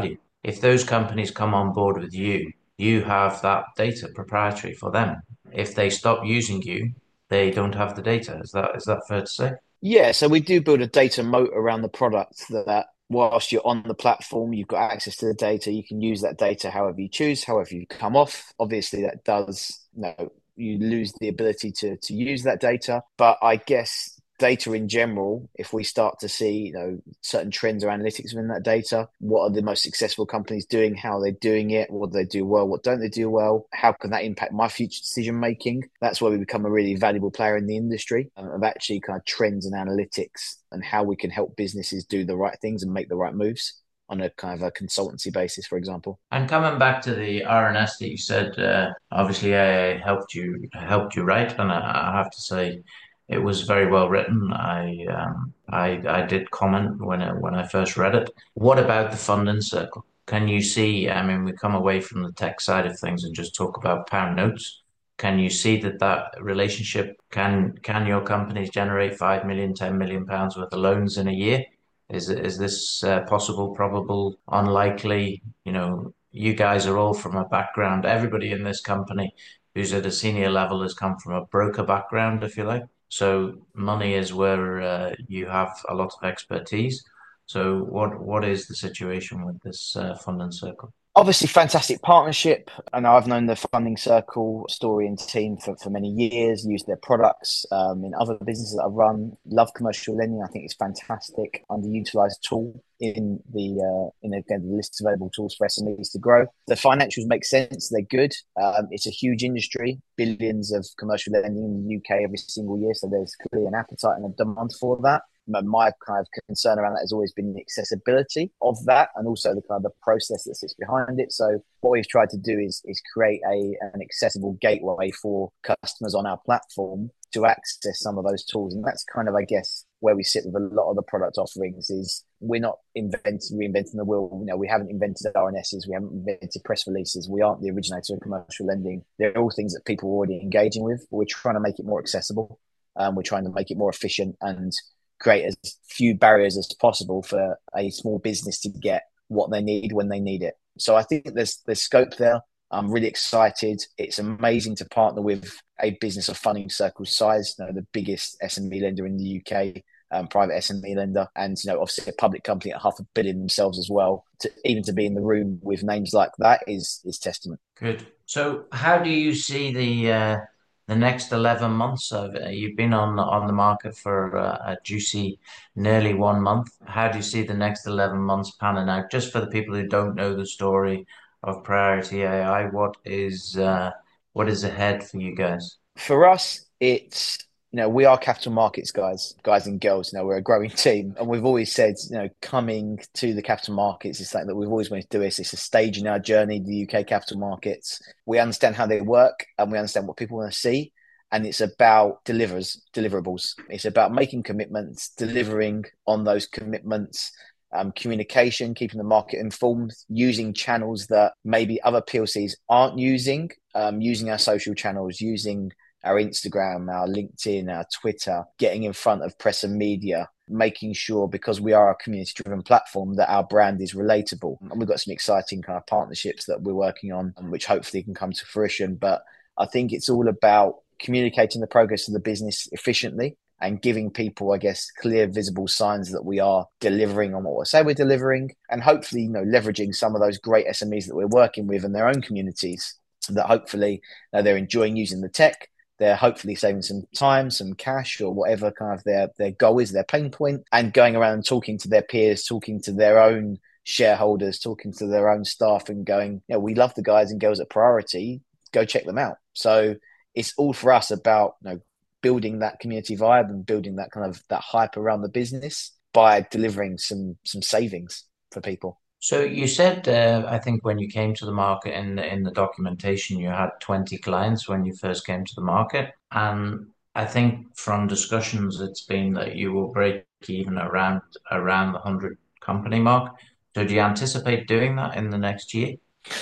If those companies come on board with you, you have that data proprietary for them. If they stop using you, they don't have the data. Is that is that fair to say? Yeah, so we do build a data moat around the product that, that whilst you're on the platform, you've got access to the data. You can use that data however you choose, however you come off. Obviously, that does, you know, you lose the ability to to use that data. But I guess data in general, if we start to see, you know, certain trends or analytics within that data, what are the most successful companies doing? How are they doing it? What do they do well? What don't they do well? How can that impact my future decision making? That's where we become a really valuable player in the industry um, of actually kind of trends and analytics and how we can help businesses do the right things and make the right moves on a kind of a consultancy basis, for example. And coming back to the R N S that you said, uh, obviously A I helped you helped you write, and I, I have to say it was very well written. I um, I I did comment when I, when I first read it. What about the funding circle? Can you see? I mean, we come away from the tech side of things and just talk about pound notes. Can you see that that relationship can can your companies generate five million, ten million pounds worth of loans in a year? Is is this uh, possible, probable, unlikely? You know, you guys are all from a background. Everybody in this company who's at a senior level has come from a broker background, if you like. So money is where uh, you have a lot of expertise. So what what is the situation with this uh, funding circle? Obviously, fantastic partnership. And I've known the Funding Circle story and team for, for many years, used their products um, in other businesses that I run. Love commercial lending. I think it's fantastic, underutilized tool in the, uh, in again, the list of available tools for S M Es to grow. The financials make sense. They're good. Um, it's a huge industry, billions of commercial lending in the U K every single year. So there's clearly an appetite and a demand for that. My kind of concern around that has always been the accessibility of that and also the kind of the process that sits behind it. So what we've tried to do is is create a an accessible gateway for customers on our platform to access some of those tools. And that's kind of, I guess, where we sit with a lot of the product offerings is we're not inventing, reinventing the wheel. You know, we haven't invented R N Ss. We haven't invented press releases. We aren't the originator of commercial lending. They're all things that people are already engaging with, but we're trying to make it more accessible. Um, we're trying to make it more efficient and create as few barriers as possible for a small business to get what they need when they need it. So I think there's there's scope there. I'm really excited. It's amazing to partner with a business of Funding Circle's size, you know, the biggest S M E lender in the U K, um, private S M E lender, and you know, obviously a public company at half a billion themselves as well. To even to be in the room with names like that is is testament. Good. So how do you see the uh, the next eleven months of it? You've been on on the market for uh, a juicy nearly one month. How do you see the next eleven months panning out? Just for the people who don't know the story of Priority A I, what is uh, what is ahead for you guys? For us, it's, you know, we are capital markets guys, guys and girls. You know, we're a growing team, and we've always said, you know, coming to the capital markets is something that we've always wanted to do. It's, it's a stage in our journey, the U K capital markets. We understand how they work, and we understand what people want to see. And it's about delivers deliverables. It's about making commitments, delivering on those commitments, um, communication, keeping the market informed, using channels that maybe other P L Cs aren't using, um, using our social channels, using our Instagram, our LinkedIn, our Twitter, getting in front of press and media, making sure, because we are a community-driven platform, that our brand is relatable. And we've got some exciting kind of partnerships that we're working on, which hopefully can come to fruition. But I think it's all about communicating the progress of the business efficiently and giving people, I guess, clear, visible signs that we are delivering on what we say we're delivering, and hopefully, you know, leveraging some of those great S M Es that we're working with in their own communities, that hopefully, you know, they're enjoying using the tech. They're hopefully saving some time, some cash, or whatever kind of their, their goal is, their pain point, and going around and talking to their peers, talking to their own shareholders, talking to their own staff, and going, you know, we love the guys and girls at Priority. Go check them out. So it's all for us about, you know, building that community vibe and building that kind of that hype around the business by delivering some some savings for people. So you said, uh, I think when you came to the market in the, in the documentation, you had twenty clients when you first came to the market. And I think from discussions, it's been that you will break even around around the one hundred company mark. So do you anticipate doing that in the next year?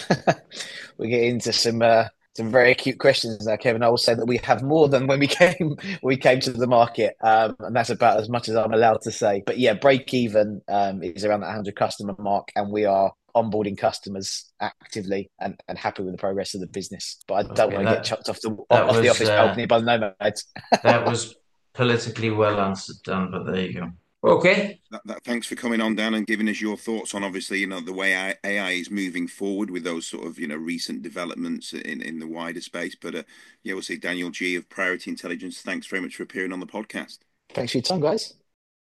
We get into some uh, some very acute questions now, Kevin. I will say that we have more than when we came we came to the market, um, and that's about as much as I'm allowed to say. But yeah, break even um, is around that one hundred customer mark, and we are onboarding customers actively and, and happy with the progress of the business. But I don't Okay, want to that get chucked off the that off the was office uh, balcony by the nomads. that was politically well answered, Dan. But there you go. Okay. That, that, thanks for coming on, Dan, and giving us your thoughts on, obviously, you know, the way A I is moving forward with those sort of, you know, recent developments in, in the wider space. But uh, yeah, we'll say Daniel G of Priority Intelligence, thanks very much for appearing on the podcast. Thanks for your time, guys.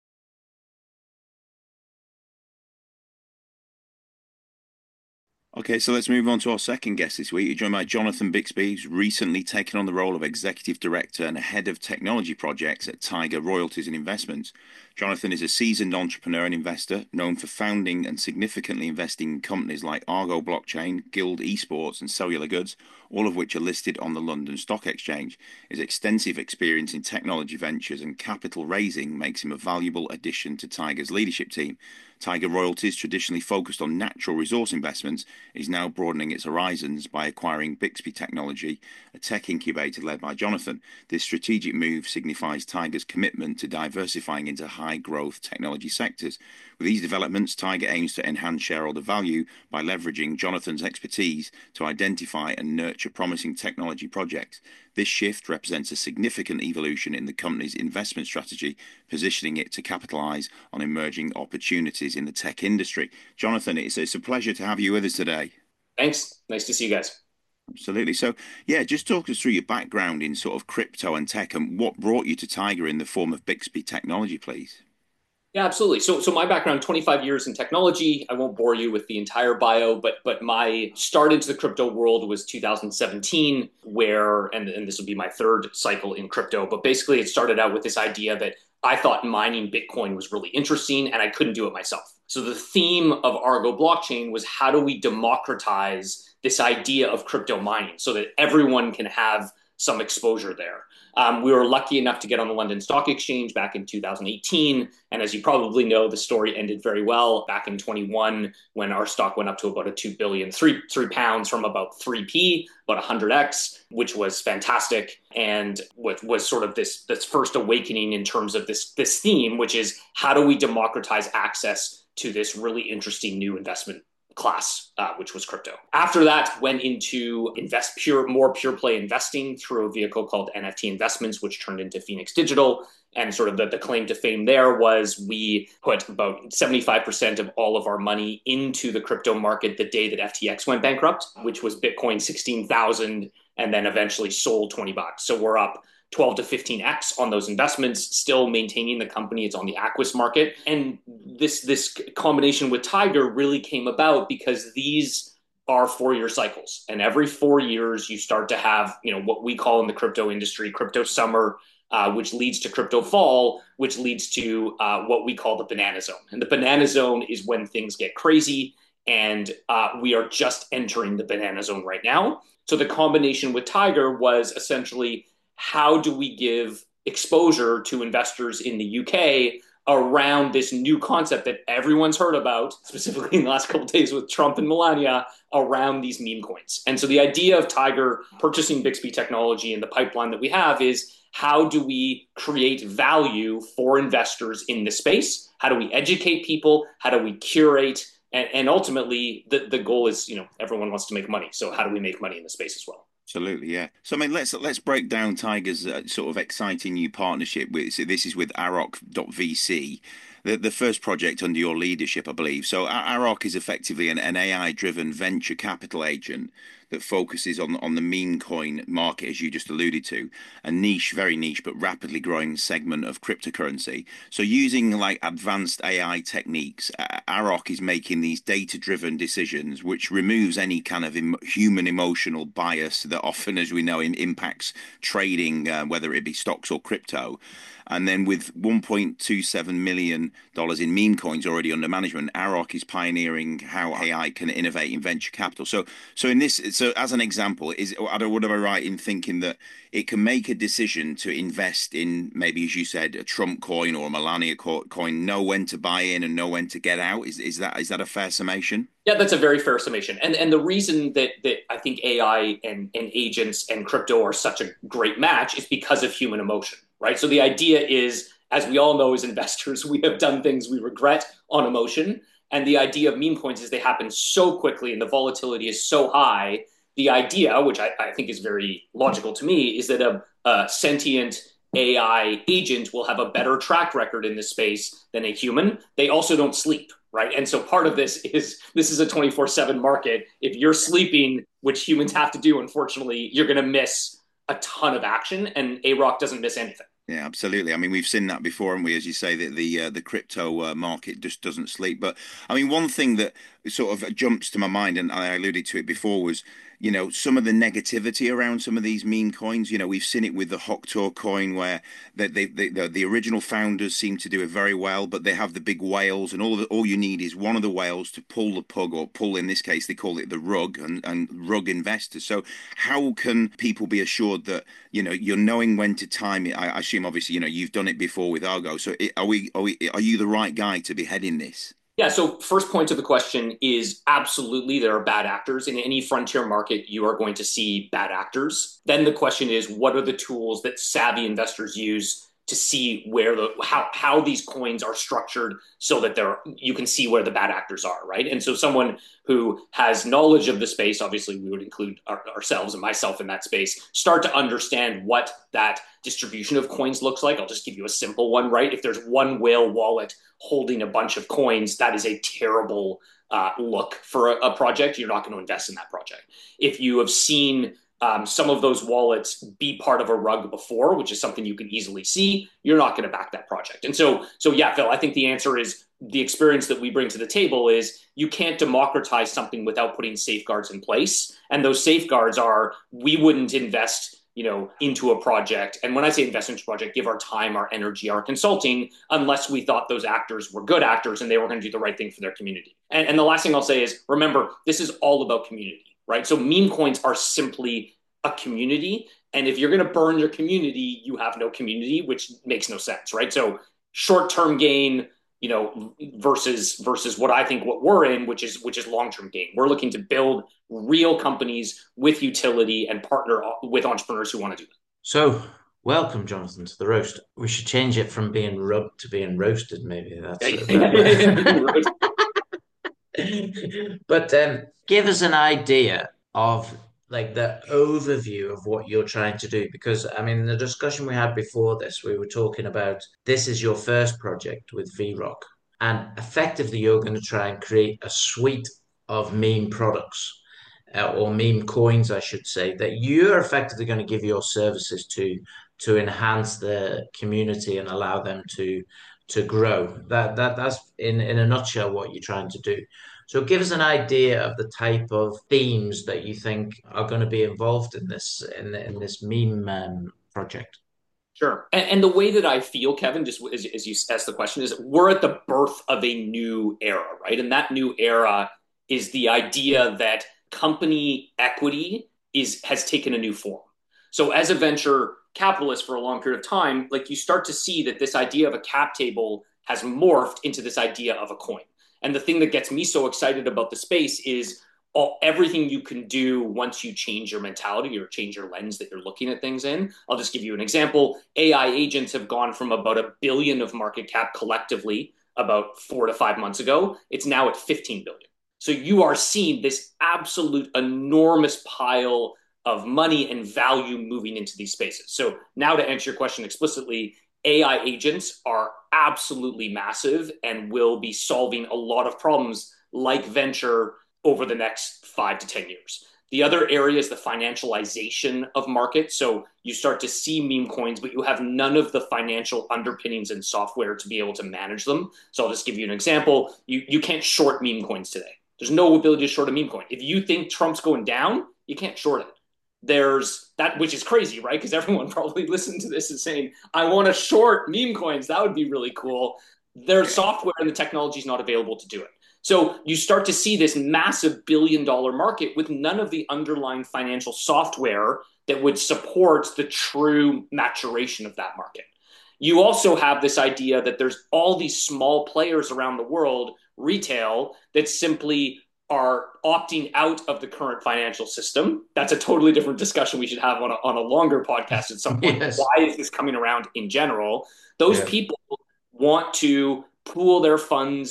Okay, so let's move on to our second guest this week. You're joined by Jonathan Bixby, who's recently taken on the role of Executive Director and Head of Technology Projects at Tiger Royalties and Investments. Jonathan is a seasoned entrepreneur and investor, known for founding and significantly investing in companies like Argo Blockchain, Guild Esports, and Cellular Goods, all of which are listed on the London Stock Exchange. His extensive experience in technology ventures and capital raising makes him a valuable addition to Tiger's leadership team. Tiger Royalties, traditionally focused on natural resource investments, is now broadening its horizons by acquiring Bixby Technology, a tech incubator led by Jonathan. This strategic move signifies Tiger's commitment to diversifying into high-growth technology sectors. With these developments, Tiger aims to enhance shareholder value by leveraging Jonathan's expertise to identify and nurture promising technology projects. This shift represents a significant evolution in the company's investment strategy, positioning it to capitalize on emerging opportunities in the tech industry. Jonathan, it's, it's a pleasure to have you with us today. Thanks. Nice to see you guys. Absolutely. So, yeah, just talk us through your background in sort of crypto and tech and what brought you to Tiger in the form of Bixby Technology, please. Yeah, absolutely. So, so my background, twenty-five years in technology. I won't bore you with the entire bio, but but my start into the crypto world was two thousand seventeen, where, and, and this will be my third cycle in crypto, but basically it started out with this idea that I thought mining Bitcoin was really interesting and I couldn't do it myself. So the theme of Argo Blockchain was, how do we democratize this idea of crypto mining so that everyone can have some exposure there? Um, we were lucky enough to get on the London Stock Exchange back in two thousand eighteen. And as you probably know, the story ended very well back in twenty-one, when our stock went up to about a two billion, three, three pounds from about three p, about one hundred x, which was fantastic. And what was sort of this, this first awakening in terms of this, this theme, which is, how do we democratize access to this really interesting new investment class, uh, which was crypto. After that, went into invest pure, more pure play investing through a vehicle called N F T Investments, which turned into Phoenix Digital. And sort of the, the claim to fame there was we put about seventy-five percent of all of our money into the crypto market the day that F T X went bankrupt, which was Bitcoin sixteen thousand, and then eventually sold twenty bucks. So we're up twelve to fifteen x on those investments, still maintaining the company. It's on the Aquis market. And this, this combination with Tiger really came about because these are four-year cycles. And every four years, you start to have, you know, what we call in the crypto industry, crypto summer, uh, which leads to crypto fall, which leads to uh, what we call the banana zone. And the banana zone is when things get crazy. And uh, we are just entering the banana zone right now. So the combination with Tiger was essentially, how do we give exposure to investors in the U K around this new concept that everyone's heard about, specifically in the last couple of days with Trump and Melania, around these meme coins? And so the idea of Tiger purchasing Bixby Technology and the pipeline that we have is, how do we create value for investors in this space? How do we educate people? How do we curate? And, and ultimately, the, the goal is, you know, everyone wants to make money. So how do we make money in the space as well? Absolutely, yeah. So I mean, let's let's break down Tiger's uh, sort of exciting new partnership with. So this is with Arok dot V C, the the first project under your leadership, I believe. So Arok is effectively an, an A I-driven venture capital agent that focuses on on the meme coin market, as you just alluded to, a niche, very niche, but rapidly growing segment of cryptocurrency. So using like advanced A I techniques, uh, Arok is making these data-driven decisions, which removes any kind of em- human emotional bias that often, as we know, in, impacts trading, uh, whether it be stocks or crypto. And then with one point two seven million dollars in meme coins already under management, Arok is pioneering how A I can innovate in venture capital. So, so in this, so as an example, is I don't, what am I right in thinking that it can make a decision to invest in, maybe as you said, a Trump coin or a Melania coin, know when to buy in and know when to get out? Is is that is that a fair summation? Yeah, that's a very fair summation. And and the reason that that I think A I and, and agents and crypto are such a great match is because of human emotion, right? So the idea is, as we all know as investors, we have done things we regret on emotion. And the idea of meme coins is they happen so quickly and the volatility is so high. The idea, which I, I think is very logical to me, is that a, a sentient A I agent will have a better track record in this space than a human. They also don't sleep, right? And so part of this is this is a twenty-four seven market. If you're sleeping, which humans have to do, unfortunately, you're going to miss a ton of action, and A R O C doesn't miss anything. Yeah, absolutely. I mean, we've seen that before, haven't we? As you say, that the uh, the crypto uh, market just doesn't sleep. But I mean, one thing that sort of jumps to my mind, and I alluded to it before, was you know some of the negativity around some of these meme coins. You know, we've seen it with the Hoctor coin, where they, they, they, the the original founders seem to do it very well, but they have the big whales, and all the, all you need is one of the whales to pull the plug, or pull, in this case, they call it the rug, and and rug investors. So how can people be assured that you know you're knowing when to time it? I, I assume, obviously, you know you've done it before with Argo. So are we, are we are you the right guy to be heading this? Yeah, so first point to the question is absolutely there are bad actors. In any frontier market, you are going to see bad actors. Then the question is, what are the tools that savvy investors use to see where the how how these coins are structured so that they're you can see where the bad actors are, right? And so someone who has knowledge of the space, obviously we would include our, ourselves and myself in that space, start to understand what that distribution of coins looks like. I'll just give you a simple one, right? If there's one whale wallet holding a bunch of coins, that is a terrible uh, look for a, a project. You're not going to invest in that project. If you have seen Um, some of those wallets be part of a rug before, which is something you can easily see, you're not going to back that project. And so, so yeah, Phil, I think the answer is the experience that we bring to the table is you can't democratize something without putting safeguards in place. And those safeguards are, we wouldn't invest, you know, into a project. And when I say invest into a project, give our time, our energy, our consulting, unless we thought those actors were good actors and they were going to do the right thing for their community. And, and the last thing I'll say is, remember, this is all about community. Right? So meme coins are simply a community. And if you're going to burn your community, you have no community, which makes no sense, right? So short-term gain, you know, versus versus what I think what we're in, which is which is long-term gain. We're looking to build real companies with utility and partner with entrepreneurs who want to do that. So welcome, Jonathan, to the roast. We should change it from being rubbed to being roasted, maybe. That's it. But um, give us an idea of like the overview of what you're trying to do, because I mean, the discussion we had before this, we were talking about this is your first project with V ROC, and effectively you're going to try and create a suite of meme products uh, or meme coins, I should say, that you're effectively going to give your services to to enhance the community and allow them to to grow. That that that's in in a nutshell what you're trying to do. So give us an idea of the type of themes that you think are going to be involved in this in, in this meme um, project. Sure. And, and the way that I feel, Kevin, just as, as you asked the question, is we're at the birth of a new era, right? And that new era is the idea that company equity is has taken a new form. So as a venture capitalist for a long period of time, like you start to see that this idea of a cap table has morphed into this idea of a coin. And the thing that gets me so excited about the space is all, everything you can do once you change your mentality or change your lens that you're looking at things in. I'll just give you an example. A I agents have gone from about a billion of market cap collectively about four to five months ago. It's now at fifteen billion. So you are seeing this absolute enormous pile of money and value moving into these spaces. So now to answer your question explicitly, A I agents are absolutely massive and will be solving a lot of problems like venture over the next five to ten years. The other area is the financialization of markets. So you start to see meme coins, but you have none of the financial underpinnings and software to be able to manage them. So I'll just give you an example. You, you can't short meme coins today. There's no ability to short a meme coin. If you think Trump's going down, you can't short it. There's that, which is crazy, right? Because everyone probably listening to this is saying, I want to short meme coins. That would be really cool. There's software and the technology is not available to do it. So you start to see this massive billion dollar market with none of the underlying financial software that would support the true maturation of that market. You also have this idea that there's all these small players around the world, retail, that simply are opting out of the current financial system. That's a totally different discussion we should have on a, on a longer podcast at some point. Yes. Why is this coming around in general? Those yeah. people want to pool their funds.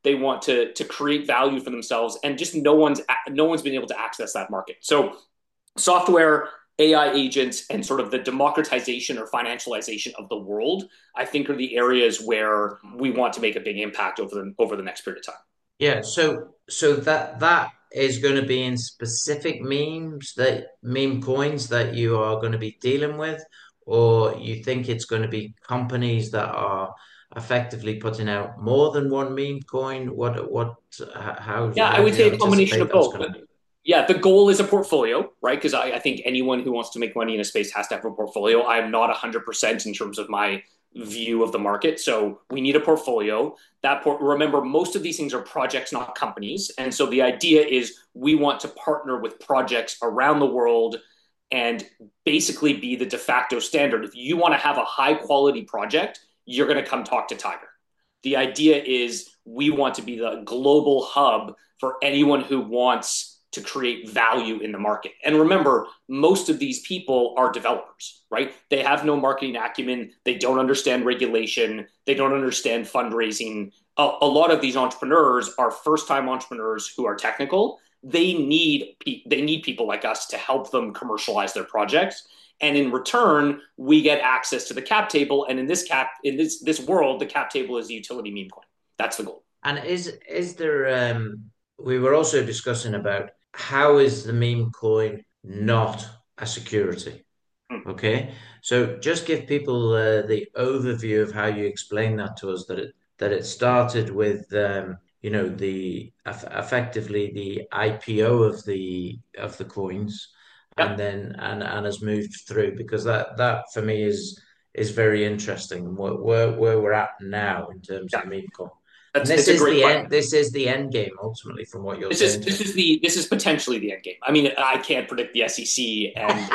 They want to to create value for themselves, and just no one's no one's been able to access that market. So software, A I agents, and sort of the democratization or financialization of the world, I think, are the areas where we want to make a big impact over the over the next period of time. Yeah, so so that that is going to be in specific memes that meme coins that you are going to be dealing with, or you think it's going to be companies that are effectively putting out more than one meme coin? What what how Yeah, I how would do you say a combination anticipate of that's both. going to? Yeah, the goal is a portfolio, right? Because I, I think anyone who wants to make money in a space has to have a portfolio. I'm not one hundred percent in terms of my view of the market. So we need a portfolio. That por- remember, most of these things are projects, not companies. And so the idea is we want to partner with projects around the world and basically be the de facto standard. If you want to have a high quality project, you're going to come talk to Tiger. The idea is we want to be the global hub for anyone who wants to create value in the market. And remember, most of these people are developers, right? They have no marketing acumen. They don't understand regulation. They don't understand fundraising. A, a lot of these entrepreneurs are first-time entrepreneurs who are technical. They need they need people like us to help them commercialize their projects. And in return, we get access to the cap table. And in this cap, in this this world, the cap table is the utility meme coin. That's the goal. And is is there um we were also discussing about how is the meme coin not a security? Hmm. Okay, so just give people uh, the overview of how you explain that to us. That it that it started with um, you know the eff effectively the I P O of the of the coins, and Yep. then and and has moved through, because that that for me is is very interesting where where, where we're at now in terms of Yeah. the meme coin. And That's this it's a is great the question. end. This is the end game ultimately, from what you're This is saying to this me. is the this is potentially the end game. I mean, I can't predict the S E C, and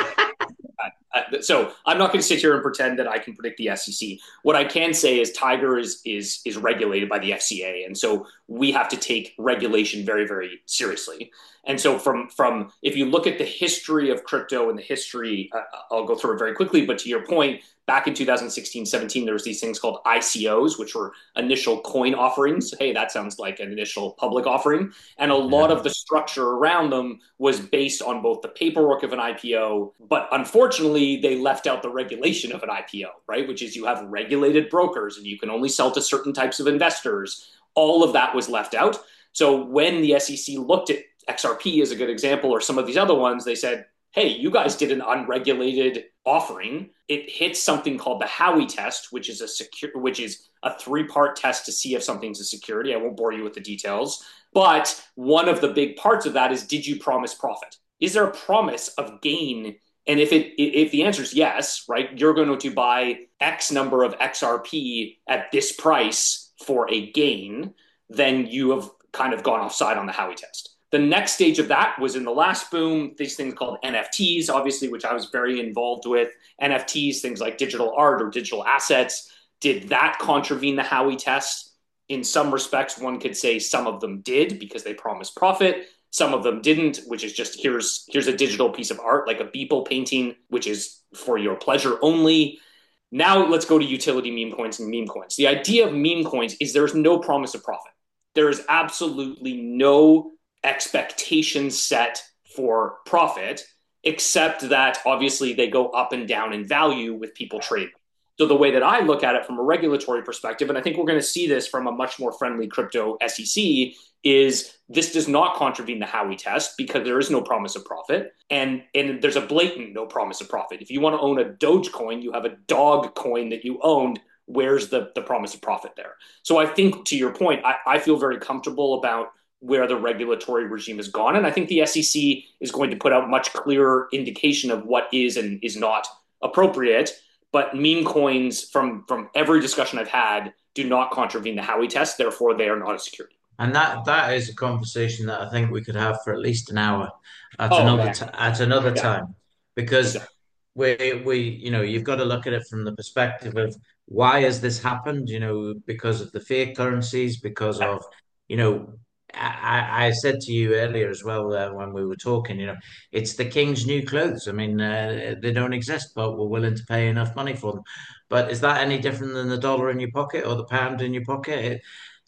uh, so I'm not going to sit here and pretend that I can predict the S E C. What I can say is Tiger is is is regulated by the F C A, and so we have to take regulation very, very seriously. And so from from if you look at the history of crypto and the history, uh, I'll go through it very quickly. But to your point, back in two thousand sixteen, seventeen, there was these things called I C Os, which were initial coin offerings. Hey, that sounds like an initial public offering. And a lot Yeah. of the structure around them was based on both the paperwork of an I P O, but unfortunately, they left out the regulation of an I P O, right? Which is you have regulated brokers and you can only sell to certain types of investors. All of that was left out. So when the S E C looked at X R P as a good example, or some of these other ones, they said, hey, you guys did an unregulated offering. It hits something called the Howey test, which is a secure, which is a three-part test to see if something's a security. I won't bore you with the details, but one of the big parts of that is, did you promise profit? Is there a promise of gain? And if it if the answer is yes, right, you're going to buy X number of X R P at this price for a gain, then you have kind of gone offside on the Howey test. The next stage of that was in the last boom, these things called N F Ts, obviously, which I was very involved with. N F Ts, things like digital art or digital assets. Did that contravene the Howey test? In some respects, one could say some of them did because they promised profit. Some of them didn't, which is just here's here's a digital piece of art like a Beeple painting, which is for your pleasure only. Now let's go to utility meme coins and meme coins. The idea of meme coins is there's no promise of profit. There is absolutely no expectation set for profit, except that obviously they go up and down in value with people trading. So the way that I look at it from a regulatory perspective, and I think we're going to see this from a much more friendly crypto S E C, is this does not contravene the Howey test because there is no promise of profit. And, and there's a blatant no promise of profit. If you want to own a Dogecoin, you have a dog coin that you owned. Where's the, the promise of profit there? So I think, to your point, I, I feel very comfortable about where the regulatory regime has gone. And I think the S E C is going to put out much clearer indication of what is and is not appropriate. But meme coins, from, from every discussion I've had, do not contravene the Howey test. Therefore, they are not a security. And that that is a conversation that I think we could have for at least an hour at Oh, another man. t at another Yeah. time, because Exactly. we we you know you've got to look at it from the perspective of why has this happened? You know, because of the fiat currencies, because Yeah. of you know. I, I said to you earlier as well uh, when we were talking, you know, it's the king's new clothes. I mean, uh, they don't exist, but we're willing to pay enough money for them. But is that any different than the dollar in your pocket or the pound in your pocket? It,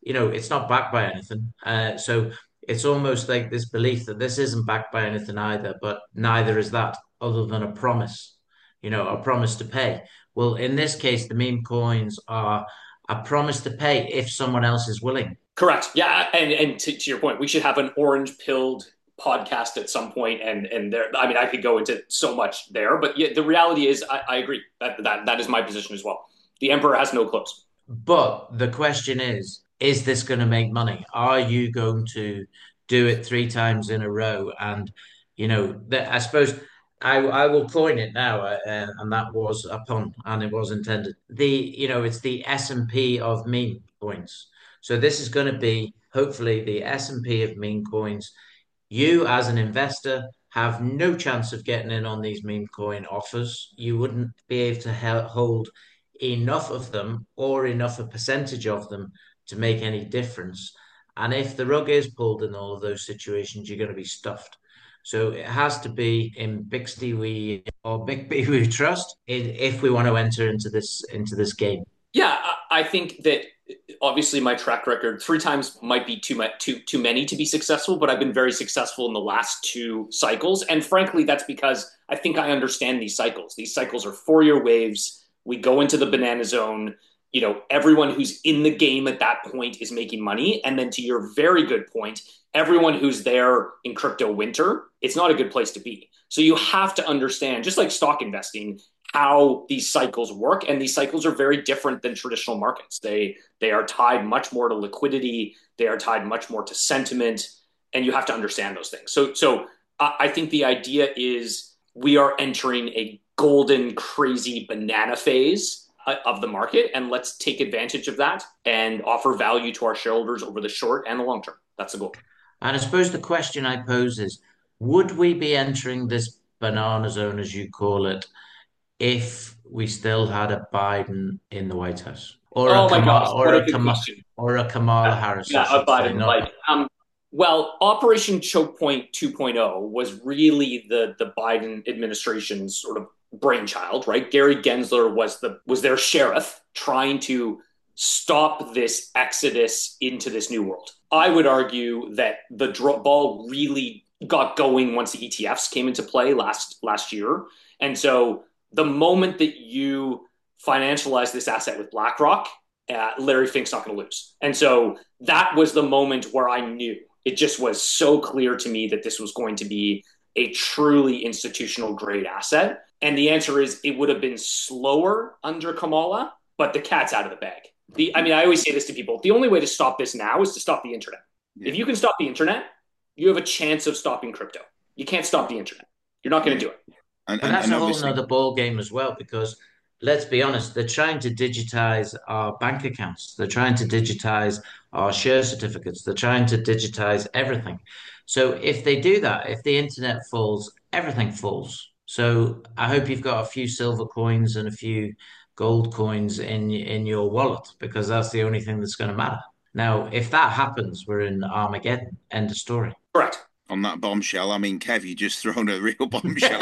you know, it's not backed by anything. Uh, so it's almost like this belief that this isn't backed by anything either, but neither is that, other than a promise, you know, a promise to pay. Well, in this case, the meme coins are a promise to pay if someone else is willing. Correct. Yeah, and and to, to your point, we should have an orange pilled podcast at some point, and and there. I mean, I could go into so much there, but yeah, the reality is, I, I agree that that that is my position as well. The emperor has no clothes. But the question is, is this going to make money? Are you going to do it three times in a row? And, you know, the, I suppose I, I will coin it now, uh, uh, and that was a pun, and it was intended. The, you know, it's the S and P of meme coins. So this is going to be, hopefully, the S and P of meme coins. You, as an investor, have no chance of getting in on these meme coin offers. You wouldn't be able to he- hold enough of them or enough a percentage of them to make any difference. And if the rug is pulled in all of those situations, you're going to be stuffed. So it has to be in Bixby we or Bigby we trust if we want to enter into this into this game. Yeah, I think that obviously my track record three times might be too much, too too many to be successful, but I've been very successful in the last two cycles, and frankly, that's because I think I understand these cycles. These cycles are four-year waves. We go into the banana zone. You know, everyone who's in the game at that point is making money, and then to your very good point, everyone who's there in crypto winter, it's not a good place to be. So you have to understand, just like stock investing, how these cycles work, and these cycles are very different than traditional markets. They they are tied much more to liquidity. They are tied much more to sentiment, and you have to understand those things. So so I think the idea is we are entering a golden, crazy banana phase of the market, and let's take advantage of that and offer value to our shareholders over the short and the long term. That's the goal. And I suppose the question I pose is, would we be entering this banana zone, as you call it, if we still had a Biden in the White House, or oh a my Kamala, gosh, or what a a good Kamala, question. or a Kamala yeah, Harris? Yeah, a Biden. Say, not... Like, um, well, Operation Choke Point two point oh was really the the Biden administration's sort of brainchild, right? Gary Gensler was the was their sheriff trying to stop this exodus into this new world. I would argue that the draw, ball really got going once the E T Fs came into play last last year, and so the moment that you financialize this asset with BlackRock, uh, Larry Fink's not going to lose. And so that was the moment where I knew it just was so clear to me that this was going to be a truly institutional grade asset. And the answer is it would have been slower under Kamala, but the cat's out of the bag. The, I mean, I always say this to people. The only way to stop this now is to stop the internet. Yeah. If you can stop the internet, you have a chance of stopping crypto. You can't stop the internet. You're not going to do it. And, and, that's and a whole nother ball game as well, because let's be honest, they're trying to digitize our bank accounts. They're trying to digitize our share certificates. They're trying to digitize everything. So if they do that, if the internet falls, everything falls. So I hope you've got a few silver coins and a few gold coins in in your wallet, because that's the only thing that's going to matter. Now, if that happens, we're in Armageddon. End of story. Correct. On that bombshell, I mean, Kev, you just thrown a real bombshell.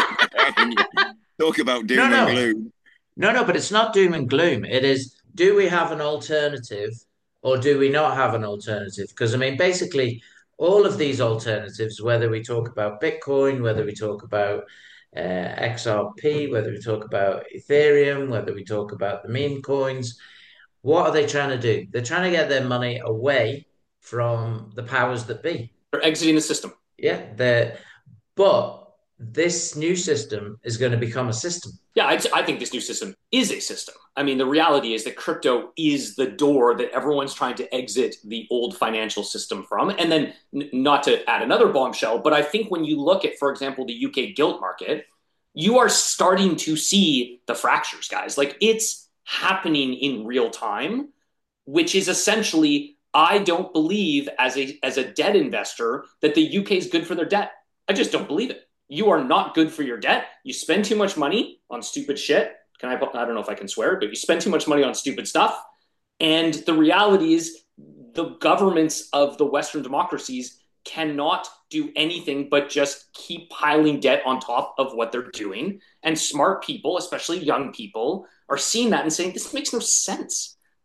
Talk about doom no, no. and gloom. No, no, but it's not doom and gloom. It is, do we have an alternative or do we not have an alternative? Because, I mean, basically, all of these alternatives, whether we talk about Bitcoin, whether we talk about uh, X R P, whether we talk about Ethereum, whether we talk about the meme coins, what are they trying to do? They're trying to get their money away from the powers that be. They're exiting the system. Yeah, they're, but this new system is going to become a system. Yeah, I, I think this new system is a system. I mean, the reality is that crypto is the door that everyone's trying to exit the old financial system from. And then, n- not to add another bombshell, but I think when you look at, for example, the U K gilt market, you are starting to see the fractures, guys. Like, it's happening in real time, which is essentially, I don't believe as a as a debt investor that the U K is good for their debt. I just don't believe it. You are not good for your debt. You spend too much money on stupid shit. Can I, I don't know if I can swear, but you spend too much money on stupid stuff. And the reality is the governments of the Western democracies cannot do anything but just keep piling debt on top of what they're doing. And smart people, especially young people, are seeing that and saying, this makes no sense.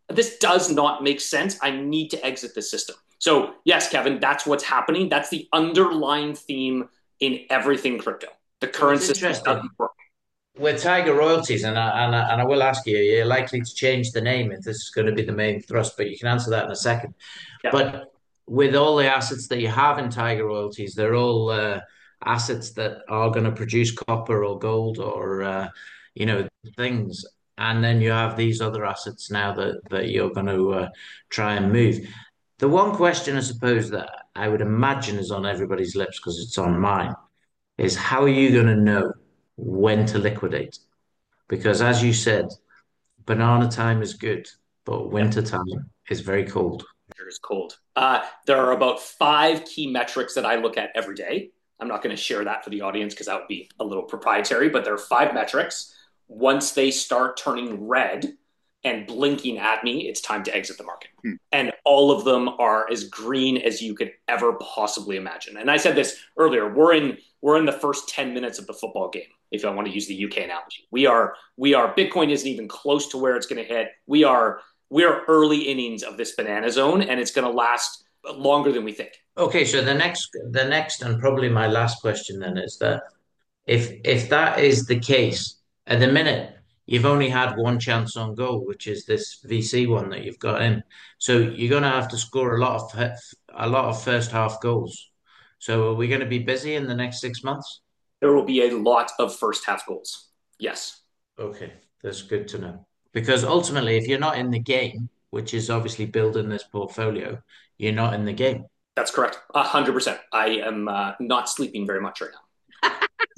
this does not make sense. I need to exit the system. So yes, Kevin, that's what's happening. That's the underlying theme in everything crypto. The current system doesn't work. With Tiger Royalties, and I, and, I, and I will ask you, you're likely to change the name if this is going to be the main thrust, but you can answer that in a second. Yeah. But with all the assets that you have in Tiger Royalties, they're all uh, assets that are going to produce copper or gold or, uh, you know, things. And then you have these other assets now that, that you're going to uh, try and move. The one question, I suppose, that I would imagine is on everybody's lips because it's on mine, is how are you going to know when to liquidate? Because as you said, banana time is good, but winter time is very cold. It's cold. Uh, there are about five key metrics that I look at every day. I'm not going to share that for the audience because that would be a little proprietary, but there are five metrics. Once they start turning red and blinking at me, it's time to exit the market. Hmm. And all of them are as green as you could ever possibly imagine. And I said this earlier, we're in we're in the first ten minutes of the football game, if I want to use the U K analogy. We are we are Bitcoin isn't even close to where it's going to hit. We are we are early innings of this banana zone, and it's going to last longer than we think. Okay, so the next the next and probably my last question then is that if if that is the case, at the minute you've only had one chance on goal, which is this V C one that you've got in. So you're going to have to score a lot of a lot of first half goals. So are we going to be busy in the next six months? There will be a lot of first half goals. Yes. Okay, that's good to know. Because ultimately, if you're not in the game, which is obviously building this portfolio, you're not in the game. That's correct. A hundred percent. I am uh, not sleeping very much right now.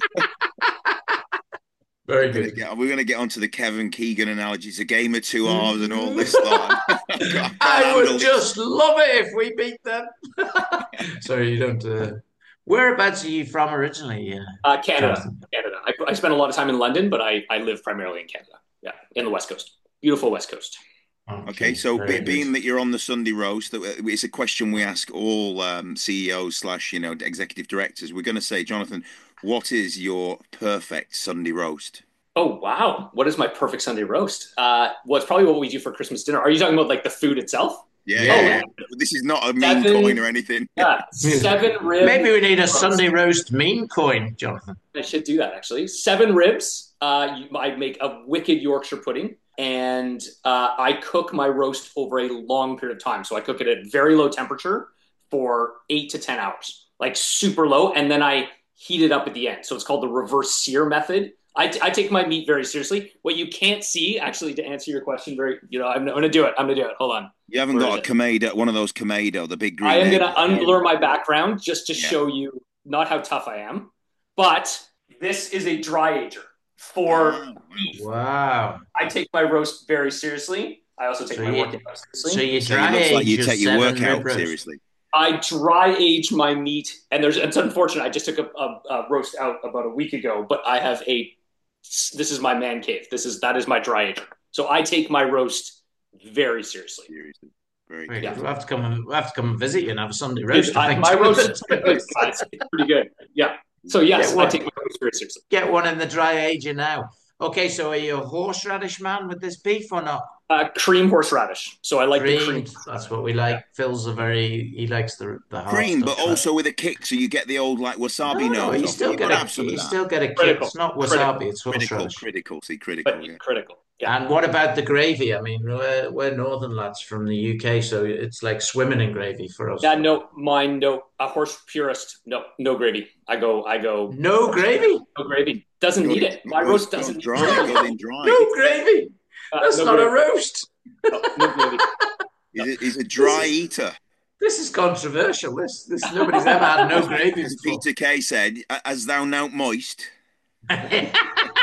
Very good. We're going, get, we're going to get onto the Kevin Keegan analogy. It's a game of two halves and all this lot. I, I would just love it if we beat them. Sorry, you don't. Uh... Whereabouts are you from originally? Uh, uh, Canada. Jonathan? Canada. I, I spent a lot of time in London, but I, I live primarily in Canada. Yeah, in the West Coast. Beautiful West Coast. Okay, okay so be, being that you're on the Sunday roast, it's a question we ask all um, C E Os slash you know executive directors. We're going to say, Jonathan, what is your perfect Sunday roast? Oh, wow. What is my perfect Sunday roast? Uh, well, it's probably what we do for Christmas dinner. Are you talking about like the food itself? Yeah. yeah, yeah. This is not a meme seven, coin or anything. Yeah, seven ribs. Maybe we need a roast. Sunday roast meme coin, Jonathan. I should do that, actually. Seven ribs. Uh, you, I make a wicked Yorkshire pudding, and uh, I cook my roast over a long period of time. So I cook it at very low temperature for eight to ten hours, like super low, and then I heat it up at the end. So it's called the reverse sear method. I, t- I take my meat very seriously. What you can't see, actually, to answer your question, very, you know, I'm, I'm going to do it. I'm going to do it. Hold on. You haven't Where got a Kamado, one of those Kamado, the big green. I am going to unblur my background just to yeah. show you not how tough I am. But this is a dry ager for wow. beef. Wow. I take my roast very seriously. I also take so my workout seriously. So you dry so age like you take your workout roast. seriously. I dry age my meat, and there's it's unfortunate. I just took a, a, a roast out about a week ago, but I have a. This is my man cave. This is that is my dry ager. So I take my roast very seriously. Seriously, very good. Yeah. We'll have to come and we'll have to come and visit you and have a Sunday roast. I, my roast is pretty good. Yeah. So yes, I take my roast very seriously. Get one in the dry ager now. Okay, so are you a horseradish man with this beef or not? Uh, cream horseradish. So I like cream, the cream. That's what we like. Phil's a very he likes the the hard cream, stuff, but also with a kick, so you get the old like wasabi. No, no you still get a you still get a kick. Critical. It's not wasabi. Critical. It's horseradish. Critical, critical, see, critical. But, yeah. Critical. Yeah. And what about the gravy? I mean, we're, we're northern lads from the U K, so it's like swimming in gravy for us. Yeah, no, mine, no. A horse purist, no, no gravy. I go, I go. No gravy. No gravy. Doesn't need it. My goes, roast doesn't dry. Go in dry. No gravy. Uh, That's no not gravy. A roast. No, no gravy. He's a, he's a dry eater. This is controversial. This, this nobody's ever had no gravy As before. Peter Kay said, "As thou knowt moist." Very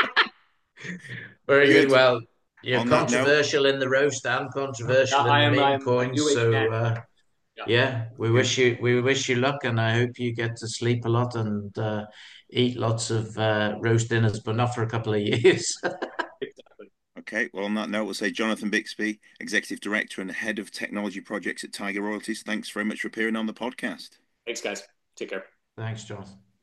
good. good. Well, you're On controversial in the roast and controversial no, in the meme coins. So, uh, yeah. yeah, we wish you we wish you luck, and I hope you get to sleep a lot and uh, eat lots of uh, roast dinners, but not for a couple of years. Okay, well, on that note, we'll say Jonathan Bixby, Executive Director and Head of Technology Projects at Tiger Royalties. Thanks very much for appearing on the podcast. Thanks, guys. Take care. Thanks, Jonathan.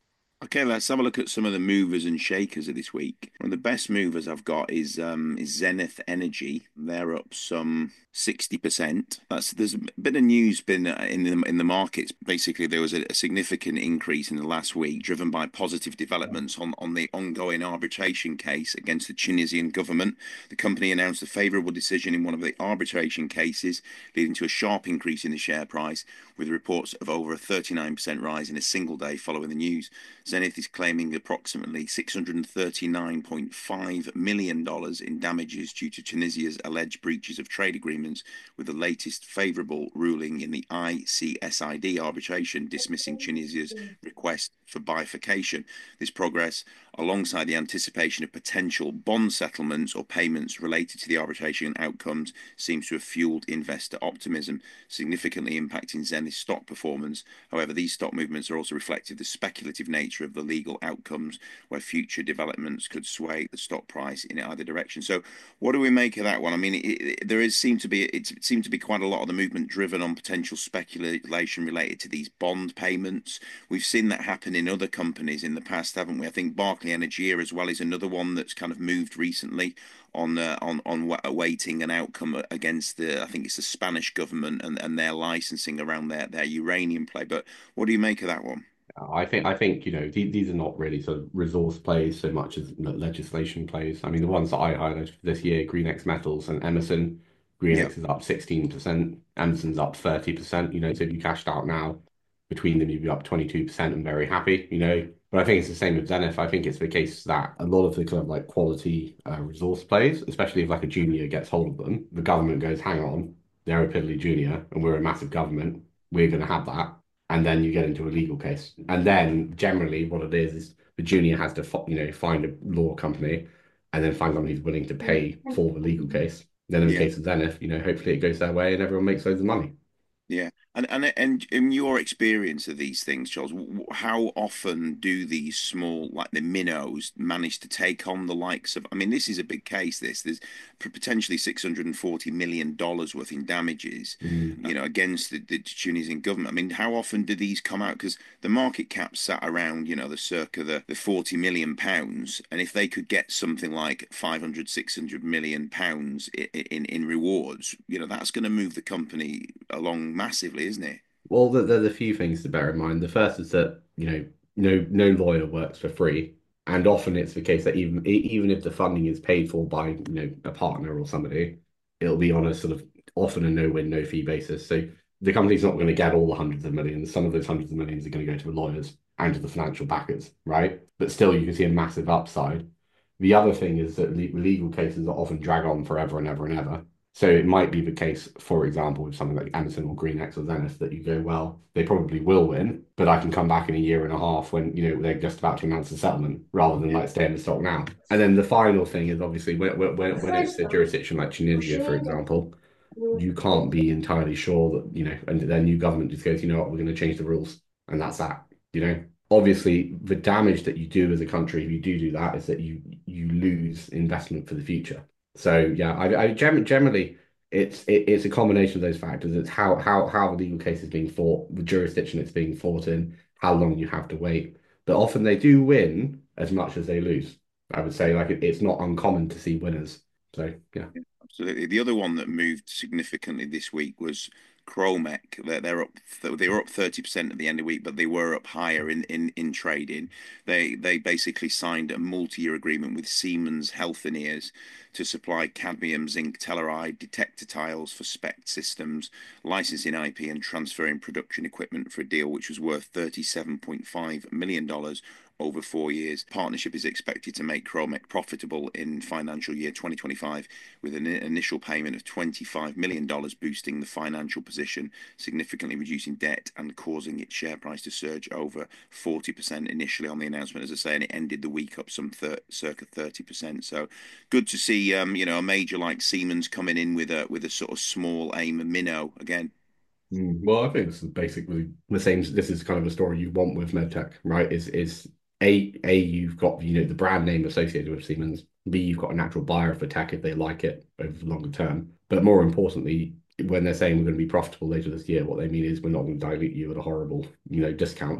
Okay, let's have a look at some of the movers and shakers of this week. One of the best movers I've got is um, is Zenith Energy. They're up some sixty percent. That's there's a bit of news been in the in the markets. Basically, there was a, a significant increase in the last week, driven by positive developments on on the ongoing arbitration case against the Tunisian government. The company announced a favourable decision in one of the arbitration cases, leading to a sharp increase in the share price, with reports of over a thirty-nine percent rise in a single day following the news. Zenith is claiming approximately six hundred thirty-nine point five million dollars in damages due to Tunisia's alleged breaches of trade agreements, with the latest favourable ruling in the I C S I D arbitration dismissing Tunisia's request for bifurcation. This progress, alongside the anticipation of potential bond settlements or payments related to the arbitration outcomes, seems to have fueled investor optimism, significantly impacting Zenith's stock performance. However, these stock movements are also reflective of the speculative nature of the legal outcomes, where future developments could sway the stock price in either direction. So, what do we make of that one? I mean, it, it, there is seem to be it seemed to be quite a lot of the movement driven on potential speculation related to these bond payments. We've seen that happen in other companies in the past, haven't we? I think Barclay Energia as well is another one that's kind of moved recently on uh, on on awaiting an outcome against the I think it's the Spanish government and, and their licensing around their their uranium play. But what do you make of that one? I think I think you know these, these are not really sort of resource plays so much as legislation plays. I mean, the ones that I highlighted for this year: GreenX Metals and Emerson. GreenX yep. is up sixteen percent. Emerson's up thirty percent. You know, so if you cashed out now, between them you'd be up twenty-two percent and very happy. You know, but I think it's the same with Zenith. I think it's the case that a lot of the kind of like quality uh, resource plays, especially if like a junior gets hold of them, the government goes, "Hang on, they're a piddly junior, and we're a massive government. We're going to have that." And then you get into a legal case. And then generally what it is is the junior has to, you know, find a law company and then find someone who's willing to pay for the legal case. Then in the yeah. case of Zenith, you know, hopefully it goes their way and everyone makes loads of money. Yeah. And, and and in your experience of these things, Charles, how often do these small, like the minnows, manage to take on the likes of, I mean, this is a big case, this, there's potentially six hundred forty million dollars worth in damages, mm. you know, against the, the Tunisian government. I mean, how often do these come out? Because the market cap sat around, you know, the circa the, the forty million pounds. And if they could get something like five hundred, six hundred million pounds in, in, in rewards, you know, that's going to move the company along massively, isn't it? Well, there's a few things to bear in mind. The first is that, you know, no no lawyer works for free. And often it's the case that even even if the funding is paid for by, you know, a partner or somebody, it'll be on a sort of often a no-win, no-fee basis. So the company's not going to get all the hundreds of millions. Some of those hundreds of millions are going to go to the lawyers and to the financial backers, right? But still, you can see a massive upside. The other thing is that legal cases often drag on forever and ever and ever. So it might be the case, for example, with something like Emerson or GreenX or Zenith, that you go, well, they probably will win, but I can come back in a year and a half when, you know, they're just about to announce a settlement rather than like stay in the stock now. And then the final thing is obviously when, when, when it's a jurisdiction like Tunisia, for example, you can't be entirely sure that, you know, and their new government just goes, you know what, we're going to change the rules. And that's that, you know. Obviously, the damage that you do as a country, if you do do that, is that you you lose investment for the future. So yeah, I, I generally it's it, it's a combination of those factors. It's how how how the legal case is being fought, the jurisdiction it's being fought in, how long you have to wait. But often they do win as much as they lose. I would say like it, it's not uncommon to see winners. So yeah. yeah, absolutely. The other one that moved significantly this week was Kromek. They're, they're up. They were up thirty percent at the end of the week, but they were up higher in, in, in trading. They they basically signed a multi-year agreement with Siemens Healthineers to supply cadmium zinc telluride detector tiles for SPECT systems, licensing I P and transferring production equipment for a deal which was worth thirty-seven point five million dollars over four years. Partnership is expected to make Kromek profitable in financial year twenty twenty-five, with an initial payment of twenty-five million dollars, boosting the financial position, significantly reducing debt and causing its share price to surge over forty percent initially on the announcement, as I say, and it ended the week up some thir- circa thirty percent. So good to see, um, you know, a major like Siemens coming in with a with a sort of small aim minnow again. Mm, well, I think this is basically the same. This is kind of a story you want with medtech, right? Is is A, A, you've got, you know, the brand name associated with Siemens. B, you've got a natural buyer for tech if they like it over the longer term. But more importantly, when they're saying we're going to be profitable later this year, what they mean is we're not going to dilute you at a horrible, you know, discount.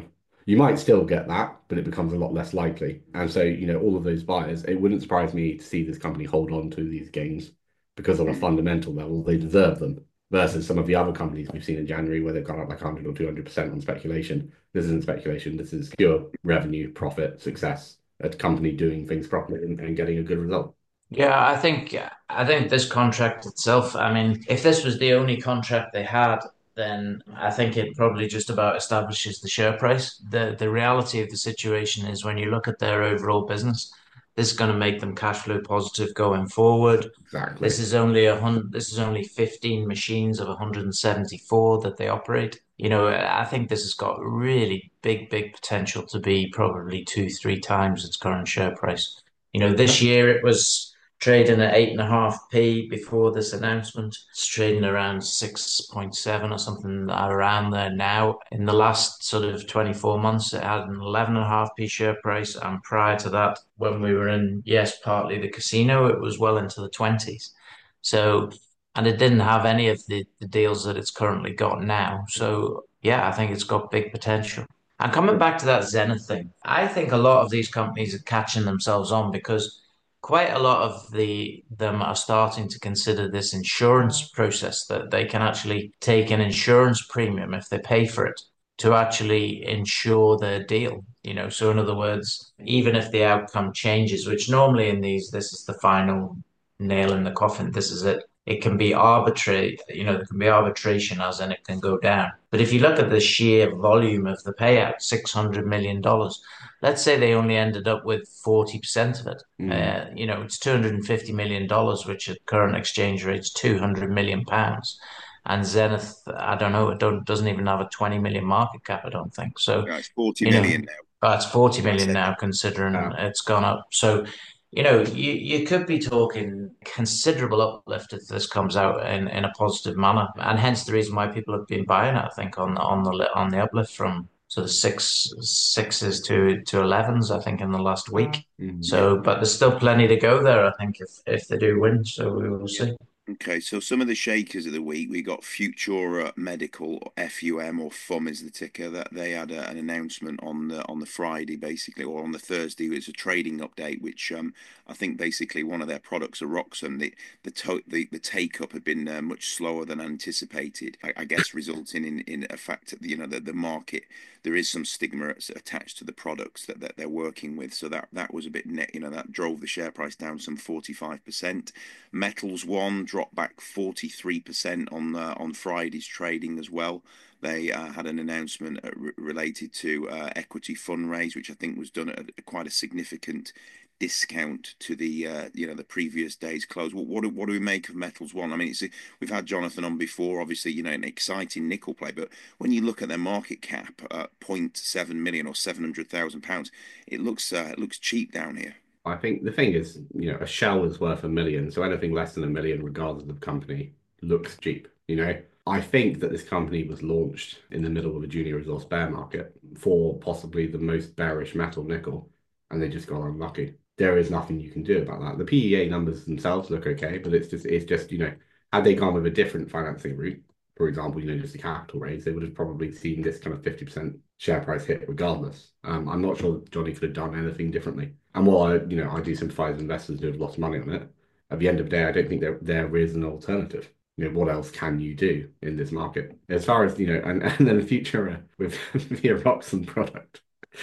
You might still get that, but it becomes a lot less likely. And so, you know, all of those buyers, it wouldn't surprise me to see this company hold on to these gains because on a fundamental level, they deserve them versus some of the other companies we've seen in January where they've gone up like one hundred or two hundred percent on speculation. This isn't speculation. This is pure revenue, profit, success, a company doing things properly and, and getting a good result. Yeah, I think I think this contract itself, I mean, if this was the only contract they had, then I think it probably just about establishes the share price. The the reality of the situation is when you look at their overall business, this is going to make them cash flow positive going forward. Exactly. This is only a hundred, this is only fifteen machines of one hundred seventy-four that they operate. You know, I think this has got really big, big potential to be probably two, three times its current share price. You know, this year it was trading at eight and a half p before this announcement. It's trading around six point seven or something around there now. In the last sort of twenty-four months, it had an eleven and a half p share price. And prior to that, when we were in, yes, partly the casino, it was well into the twenties. So, and it didn't have any of the, the deals that it's currently got now. So, yeah, I think it's got big potential. And coming back to that Zenith thing, I think a lot of these companies are catching themselves on because quite a lot of the them are starting to consider this insurance process that they can actually take an insurance premium if they pay for it to actually insure their deal. You know, so in other words, even if the outcome changes, which normally in these, this is the final nail in the coffin, this is it. It can be arbitrary, you know, there can be arbitration as in it can go down. But if you look at the sheer volume of the payout, six hundred million dollars, let's say they only ended up with forty percent of it. Mm. Uh, you know, it's two hundred fifty million dollars, which at current exchange rates, two hundred million pounds. And Zenith, I don't know, it don't, doesn't even have a twenty million market cap, I don't think. So, No, it's forty you know, million now. uh, it's forty million That's it. now, considering Yeah. it's gone up. So, you know, you, you could be talking considerable uplift if this comes out in, in a positive manner, and hence the reason why people have been buying it. I think on the on the on the uplift from sort of six sixes to to elevens. I think in the last week. Mhm. So, but there's still plenty to go there. I think if if they do win, so we will see. Okay, so some of the shakers of the week, we got Futura Medical, or F U M, or F U M is the ticker. That they had a, an announcement on the on the Friday, basically, or on the Thursday. It was a trading update, which um, I think basically one of their products, Eroxon, the the to the, the take up had been uh, much slower than anticipated. I, I guess resulting in in a fact that you know the the market, there is some stigma attached to the products that, that they're working with. So that that was a bit net, you know, that drove the share price down some forty-five percent. Metals One dropped back forty-three percent on uh, on Friday's trading as well. They uh, had an announcement uh, related to uh, equity fundraise, which I think was done at a, quite a significant discount to the uh, you know the previous day's close. What, what do, what do we make of Metals One? I mean, it's we've had Jonathan on before, obviously, you know, an exciting nickel play, but when you look at their market cap at zero point seven million or seven hundred thousand pounds, it looks uh, it looks cheap down here. I think the thing is, you know, a shell is worth a million, so anything less than a million, regardless of company, looks cheap. You know, I think that this company was launched in the middle of a junior resource bear market for possibly the most bearish metal, nickel, and they just got unlucky. There is nothing you can do about that. The P E A numbers themselves look okay, but it's just it's just you know, had they gone with a different financing route, for example, you know, just a capital raise, they would have probably seen this kind of fifty percent share price hit regardless. Um, I'm not sure Johnny could have done anything differently. And while I, you know, I do sympathize with investors who have lost money on it, at the end of the day, I don't think there there is an alternative. You know, what else can you do in this market? As far as, you know, and, and then the future uh, with the Eroxon product.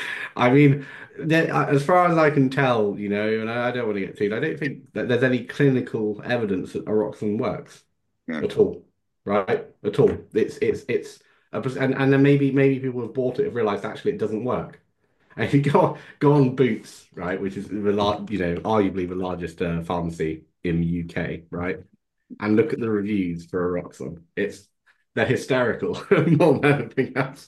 I mean, there, as far as I can tell, you know, and I don't want to get too, I don't think that there's any clinical evidence that Eroxon works Yeah. at all, right? At all. It's it's it's a, and and then maybe maybe people have bought it have realized actually it doesn't work. And you go go on Boots, right, which is the lar- you know arguably the largest uh, pharmacy in the U K, right, and look at the reviews for Eroxon. It's they're hysterical more than anything else.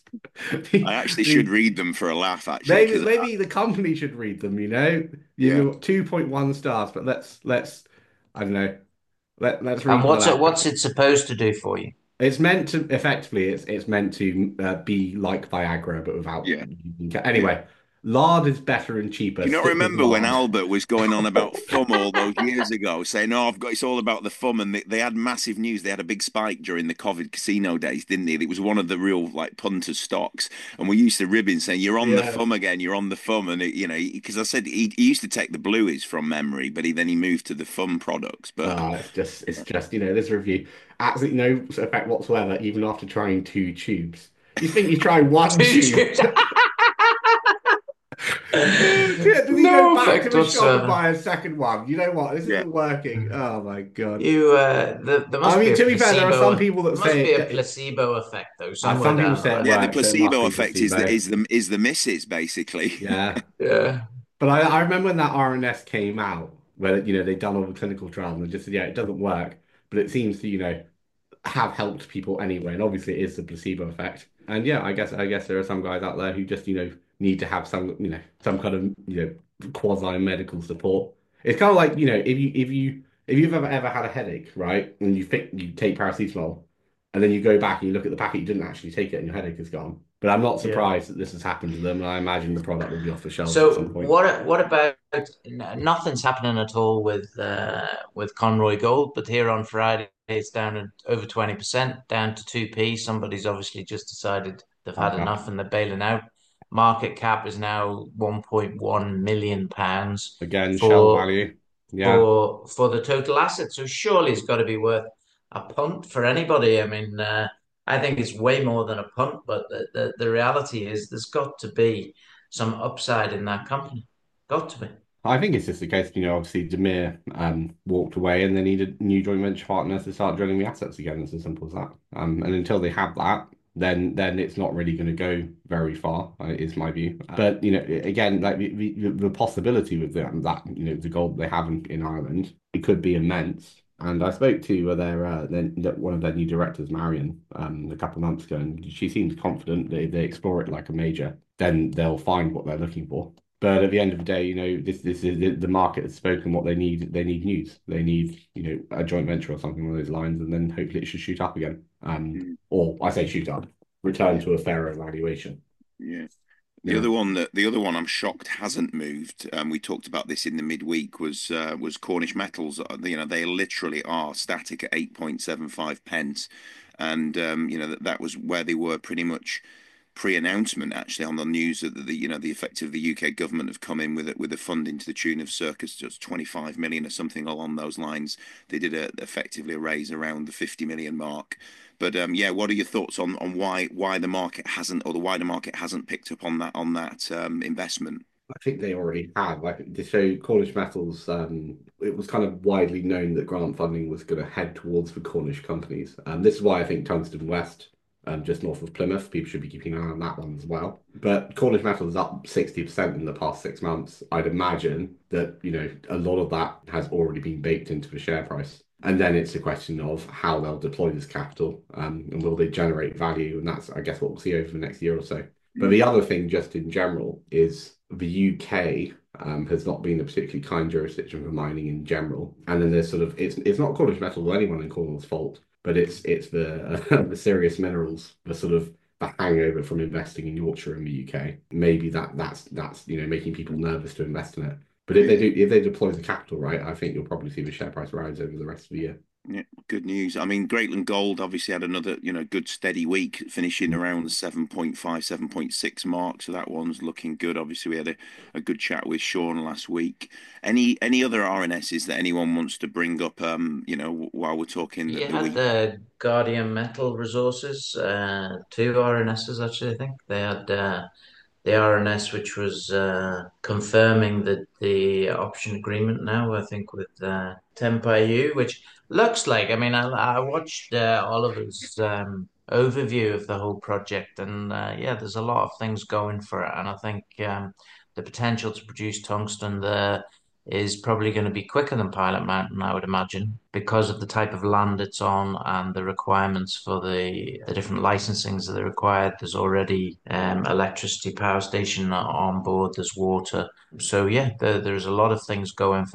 I actually should read them for a laugh, actually. Maybe 'cause I- maybe the company should read them. You know, you Yeah. two point one stars, but let's let's I don't know. Let let's read And what's that it what's it supposed to do for you? It's meant to effectively, it's it's meant to uh, be like Viagra, but without. Yeah. Anyway, lard is better and cheaper. Do you not Stick with remember when lard. Albert was going on about F U M all those years ago, saying, "Oh, I've got it's all about the F U M," and they, they had massive news. They had a big spike during the COVID casino days, didn't they? It was one of the real like punter stocks, and we used to rib him saying, "You're on the Yeah. F U M again. You're on the F U M," and it, you know, because I said he, he used to take the blueies from memory, but he then he moved to the F U M products. But Oh, it's just, it's just, you know, this review, absolutely no effect whatsoever, even after trying two tubes. You think you try one tube? Yeah, does he No go back effect to the shop whatsoever. and buy a second one? You know what? This Yeah. isn't working. Oh my God. You, uh, the, there must I mean, be a to be fair, there are placebo- some people that there must say be a it- placebo effect though. Uh, Somewhere some people down say the it line. yeah, the works, so it must placebo be effect is the placebo. is the is the misses basically. Yeah. Yeah. But I, I remember when that R N S came out, where, you know, they'd done all the clinical trials and they just said, yeah, it doesn't work, but it seems to, you know, have helped people anyway. And obviously it is the placebo effect. And yeah, I guess I guess there are some guys out there who just, you know, need to have some, you know, some kind of, you know, quasi medical support. It's kind of like, you know, if you if you if you've ever ever had a headache, right, and you think you take paracetamol, and then you go back and you look at the packet, you didn't actually take it, and your headache is gone. But I'm not surprised that this has happened to them, and I imagine the product will be off the shelves So at some point. what what about n- nothing's happening at all with uh, with Conroy Gold, but here on Friday it's down at over twenty percent, down to two p. Somebody's obviously just decided they've had Okay. enough and they're bailing out. Market cap is now one point one million pounds Again, shell for value. Yeah. for for the total asset. So surely it's got to be worth a punt for anybody. I mean, uh, I think it's way more than a punt, but the, the, the reality is there's got to be some upside in that company. Got to be. I think it's just a case, you know, obviously Demir um, walked away and they needed new joint venture partners to start drilling the assets again. It's as simple as that. Um, and until they have that, then then it's not really going to go very far, uh, is my view. But, you know, again, like the, the, the possibility with them, that, you know, the gold they have in, in Ireland, it could be immense. And I spoke to uh, their, uh, their one of their new directors, Marion, um, a couple of months ago, and she seems confident that if they explore it like a major, then they'll find what they're looking for. But at the end of the day, you know, this this is the, the market has spoken what they need. They need news. They need, you know, a joint venture or something along those lines, and then hopefully it should shoot up again. Um, Mm. or I say shoot up, return to a fairer valuation. Yeah. The Yeah. other one that the other one I'm shocked hasn't moved. Um, we talked about this in the midweek was uh, was Cornish Metals. Uh, You know, they literally are static at eight point seven five pence, and um, you know that that was where they were pretty much pre-announcement actually on the news that the you know the effect of the U K government have come in with it with a funding to the tune of circa just twenty-five million or something along those lines. They did a, effectively a raise around the fifty million mark. But um, yeah, what are your thoughts on on why why the market hasn't or the wider market hasn't picked up on that on that um, investment? I think they already have. Like to show Cornish Metals, um, it was kind of widely known that grant funding was going to head towards the Cornish companies. And this is why I think Tungsten West, um, just north of Plymouth, people should be keeping an eye on that one as well. But Cornish Metals is up sixty percent in the past six months. I'd imagine that, you know, a lot of that has already been baked into the share price. And then it's a question of how they'll deploy this capital, um, and will they generate value? And that's, I guess, what we'll see over the next year or so. But the other thing, just in general, is the U K um, has not been a particularly kind jurisdiction for mining in general. And then there's sort of it's it's not Cornish Metals or anyone in Cornwall's fault, but it's it's the uh, the Sirius Minerals, the sort of the hangover from investing in Yorkshire in the U K. Maybe that that's that's you know making people nervous to invest in it. But if they do, if they deploy the capital right, I think you'll probably see the share price rise over the rest of the year. Yeah, good news. I mean, Greatland Gold obviously had another, you know, good steady week, finishing around the seven point five, seven point six mark. So that one's looking good. Obviously, we had a, a good chat with Sean last week. Any any other R N Ss that anyone wants to bring up, um, you know, while we're talking the, You the had week? the Guardian Metal Resources, uh, two R N Ss actually, I think. They had uh, the R N S, which was uh, confirming that the option agreement now, I think, with uh, Tempayu, which looks like, I mean, I, I watched uh, Oliver's um, overview of the whole project, and uh, yeah, there's a lot of things going for it. And I think um, the potential to produce tungsten there is probably going to be quicker than Pilot Mountain, I would imagine, because of the type of land it's on and the requirements for the, the different licensings that are required. There's already um, electricity power station on board, there's water. So yeah, there, there's a lot of things going for that.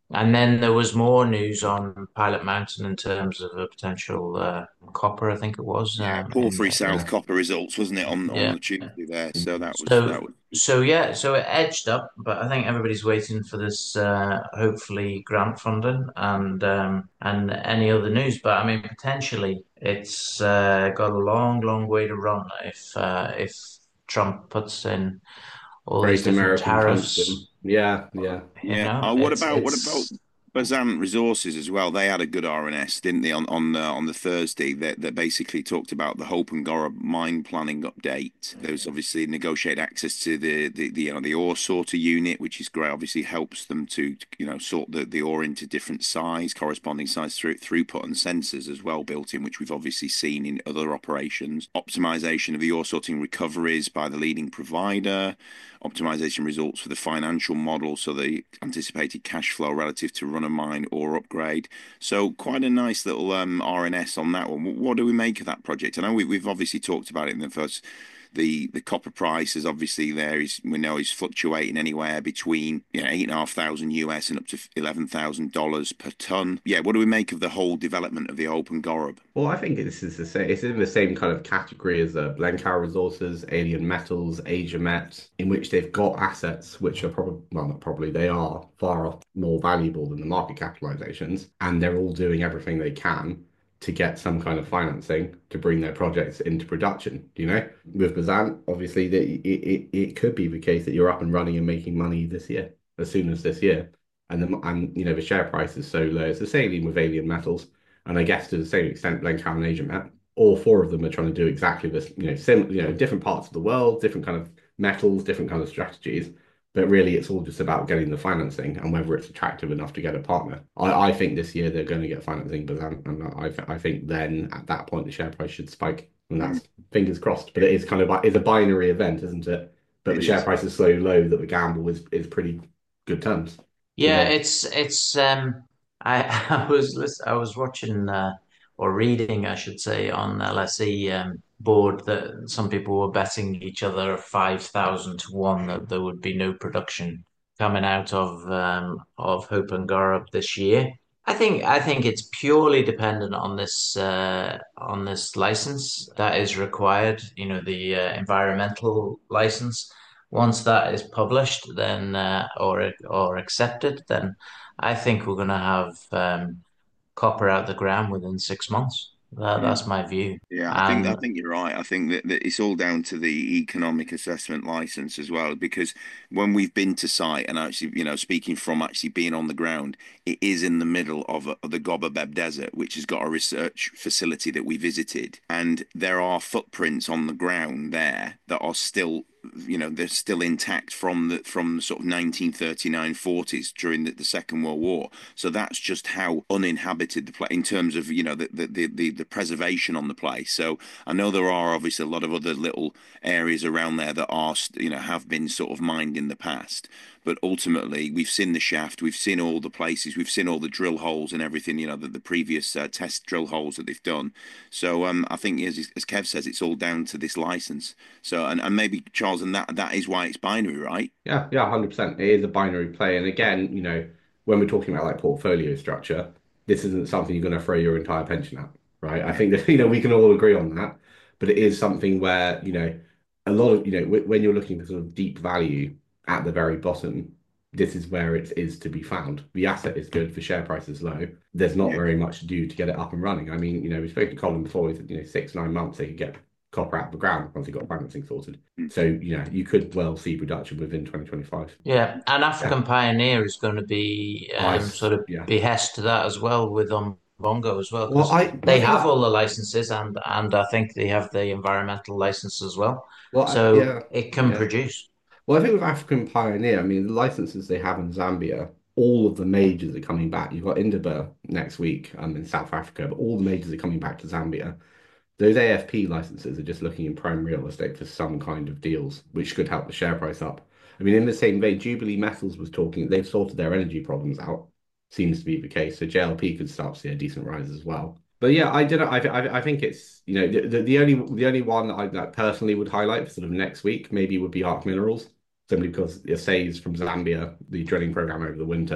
And then there was more news on Pilot Mountain in terms of a potential uh, copper, I think it was. Yeah, Um, in Porphyry in South copper results, wasn't it, on on yeah. the Tuesday there? So that was that So was. so yeah, so it edged up, but I think everybody's waiting for this uh, hopefully grant funding and um, and any other news. But I mean, potentially it's uh, got a long, long way to run if uh, if Trump puts in all these Great different American tungsten. tariffs. Yeah, yeah. You Yeah. know, Oh, what it's about what about it's Bazant Resources as well? They had a good R N S, didn't they, on on the on the Thursday that that basically talked about the Hope and Gora mine planning update. There's obviously negotiated access to the the, the you know the ore sorter unit, which is great. Obviously helps them to you know sort the, the ore into different size, corresponding size through throughput and sensors as well built in, which we've obviously seen in other operations. Optimization of the ore sorting recoveries by the leading provider, optimization results for the financial model, so the anticipated cash flow relative to run a mine or upgrade. So quite a nice little um, R N S on that one. What do we make of that project? I know we, we've obviously talked about it in the first. The the copper price is obviously there is we know is fluctuating anywhere between you know eight and a half thousand U S and up to eleven thousand dollars per ton. Yeah, what do we make of the whole development of the Open Gorob? Well, I think this is the same. It's in the same kind of category as uh, Glencore Resources, Alien Metals, Asia Met, in which they've got assets which are probably, well, not probably, they are far more valuable than the market capitalizations, and they're all doing everything they can to get some kind of financing to bring their projects into production. You know, with Bazant, obviously, that it, it it could be the case that you're up and running and making money this year, as soon as this year, and the and you know the share price is so low. It's the same with Alien Metals. And I guess to the same extent, Glencar and Asia Met, all four of them are trying to do exactly this, you know, sim, you know, different parts of the world, different kind of metals, different kind of strategies. But really, it's all just about getting the financing and whether it's attractive enough to get a partner. I, I think this year they're going to get financing, but then, and I, I think then at that point the share price should spike, and that's fingers crossed. But it is kind of it's a binary event, isn't it? But It the share is. price is so low that the gamble is is pretty good terms. yeah, it's it's um I I was listen, I was watching uh, or reading, I should say, on L S E um, board that some people were betting each other five thousand to one that there would be no production coming out of um, of Hope and Garup this year. I think I think it's purely dependent on this uh, on this license that is required. You know, the uh, environmental license. Once that is published, then uh, or or accepted, then I think we're going to have um, copper out the ground within six months. That, Mm. that's my view. Yeah, I think I And think you're right. I think that, that it's all down to the economic assessment license as well, because when we've been to site and actually, you know, speaking from actually being on the ground, it is in the middle of, a, of the Gobabeb Desert, which has got a research facility that we visited, and there are footprints on the ground there that are still, you know, they're still intact from the from the sort of nineteen thirty-nine forties during the, the Second World War. So that's just how uninhabited the place in terms of you know the the, the the preservation on the place. So I know there are obviously a lot of other little areas around there that are you know have been sort of mined in the past, but ultimately we've seen the shaft, we've seen all the places, we've seen all the drill holes and everything. You know the, the previous uh, test drill holes that they've done. So um, I think as as Kev says, it's all down to this license. So and, and maybe Charles, and that that is why it's binary, right? Yeah, yeah, one hundred percent. It is a binary play. And again, you know, when we're talking about like portfolio structure, this isn't something you're going to throw your entire pension at, right? I Yeah. think that, you know, we can all agree on that. But it is something where, you know, a lot of, you know, w- when you're looking for sort of deep value at the very bottom, this is where it is to be found. The asset is good, the share price is low. There's not Yeah. very much to do to get it up and running. I mean, you know, we spoke to Colin before, he said, you know, six, nine months they could get copper out of the ground once they got financing sorted. Mm. So, you know, you could well see production within twenty twenty-five. yeah, and African Pioneer is going to be um, Nice. sort of Yeah. behest to that as well with um, Bongo as well Well, because I, well, they I think have that, all the licenses and and I think they have the environmental license as well, well, I, so yeah, it can yeah. produce. Well, I think with African Pioneer, I mean, the licenses they have in Zambia, all of the majors are coming back. You've got Indaba next week um, in South Africa, but all the majors are coming back to Zambia. Those A F P licenses are just looking in prime real estate for some kind of deals, which could help the share price up. I mean, in the same vein, Jubilee Metals was talking, they've sorted their energy problems out. Seems to be the case. So J L P could start to see a decent rise as well. But yeah, I don't know. I, I, I think it's, you know, the, the, the only the only one that I that personally would highlight for sort of next week maybe would be Arc Minerals, simply because it saves from Zambia, the drilling program over the winter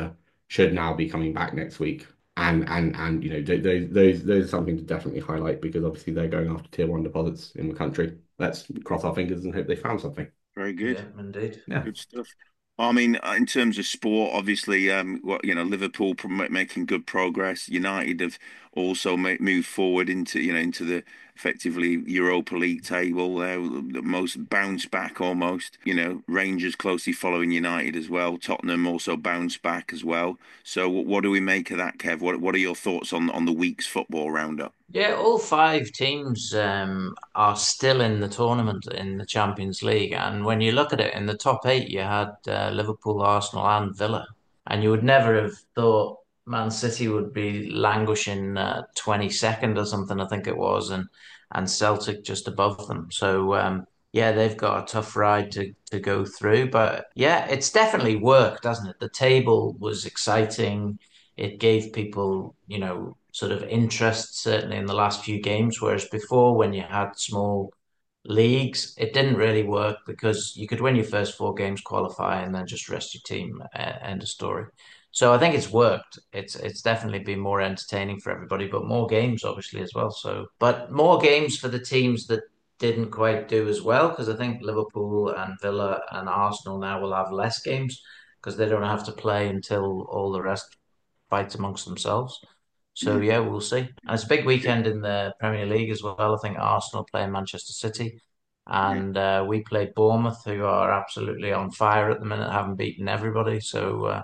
should now be coming back next week. And and and you know those those those are something to definitely highlight, because obviously they're going after tier one deposits in the country. Let's cross our fingers and hope they found something. Very good. Yeah, indeed. Yeah. Good stuff. I mean, in terms of sport, obviously, um, what you know, Liverpool making good progress. United have also moved forward into you know into the effectively Europa League table. They're the most bounced back almost. You know, Rangers closely following United as well. Tottenham also bounced back as well. So, what do we make of that, Kev? What What are your thoughts on on the week's football roundup? Yeah, all five teams um, are still in the tournament in the Champions League. And when you look at it, in the top eight, you had uh, Liverpool, Arsenal, and Villa. And you would never have thought Man City would be languishing uh, twenty-second or something, I think it was, and, and Celtic just above them. So, um, yeah, they've got a tough ride to, to go through. But yeah, it's definitely worked, doesn't it? The table was exciting. It gave people, you know, sort of interest, certainly in the last few games. Whereas before, when you had small leagues, it didn't really work because you could win your first four games, qualify, and then just rest your team. Uh, end of story. So I think it's worked. It's it's definitely been more entertaining for everybody, but more games obviously as well. So, but more games for the teams that didn't quite do as well, because I think Liverpool and Villa and Arsenal now will have less games because they don't have to play until all the rest fights amongst themselves. So yeah, we'll see. And it's a big weekend in the Premier League as well. I think Arsenal playing Manchester City, and uh, we play Bournemouth, who are absolutely on fire at the minute, haven't beaten everybody. So uh,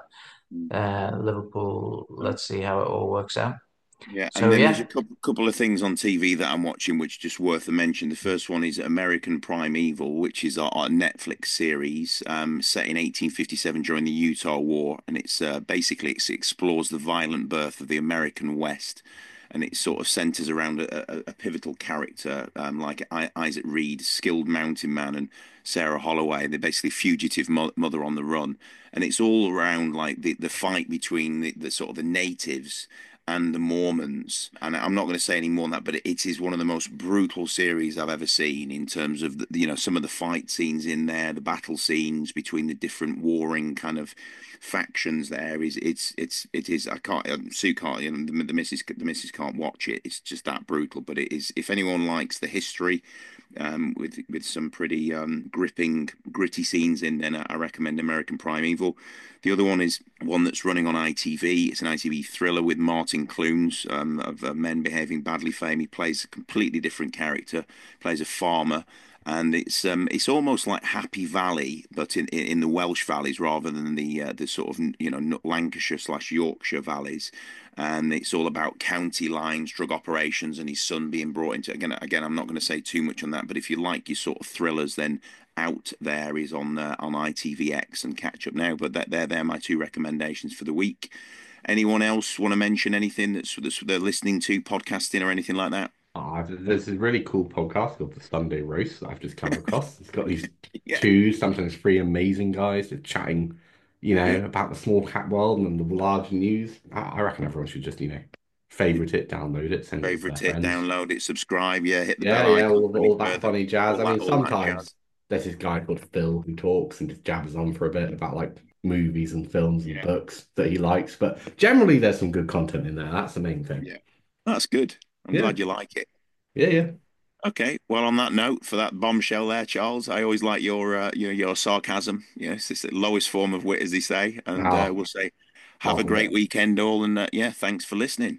uh, Liverpool, let's see how it all works out. Yeah, So and then yeah, there's a couple, couple of things on T V that I'm watching, which just worth a mention. The first one is American Primeval, which is our, our Netflix series um, set in eighteen fifty-seven during the Utah War, and it's uh, basically it explores the violent birth of the American West, and it sort of centers around a, a, a pivotal character um, like I, Isaac Reed, skilled mountain man, and Sarah Holloway. They're basically fugitive mo mother on the run, and it's all around like the the fight between the, the sort of the natives and the Mormons. And I'm not going to say any more than that, but it is one of the most brutal series I've ever seen in terms of the, you know, some of the fight scenes in there, the battle scenes between the different warring kind of factions. There is it's it's it is I can't um, Sue can't you know the, the missus the missus can't watch it. It's just that brutal. But it is, if anyone likes the history um with with some pretty um gripping gritty scenes in, then I recommend American Primeval. The other one is one that's running on I T V. It's an I T V thriller with Martin Clunes um, of uh, Men Behaving Badly fame. He plays a completely different character, plays a farmer, and it's um, it's almost like Happy Valley, but in in the Welsh valleys rather than the uh, the sort of you know Lancashire slash Yorkshire valleys. And it's all about county lines, drug operations, and his son being brought into. Again, again, I'm not going to say too much on that, but if you like your sort of thrillers, then Out There is on uh, on I T V X and catch up now. But that they're they're my two recommendations for the week. Anyone else want to mention anything that's, that's they're listening to, podcasting or anything like that? Oh, there's a really cool podcast called The Sunday Roast that I've just come across. It's got these Yeah. two, sometimes three amazing guys that chatting, you know, Yeah. about the small cat world and the large news. I, I reckon everyone should just, you know, favorite it, download it, send it to Favorite their it, friends. download it, subscribe, yeah, hit the Yeah, bell yeah, icon. all, all that further, funny jazz. all I mean, that- all that sometimes jazz. there's this guy called Phil who talks and just jabbers on for a bit about like movies and films and Yeah. books that he likes. But generally, there's some good content in there. That's the main thing. Yeah. That's good. I'm Yeah. glad you like it. Yeah, yeah. Okay, well, on that note, for that bombshell there, Charles, I always like your uh, your your sarcasm. You know, it's the lowest form of wit, as they say. And uh, Oh. we'll say, have Oh, a great yeah. weekend, all, and uh, yeah, thanks for listening.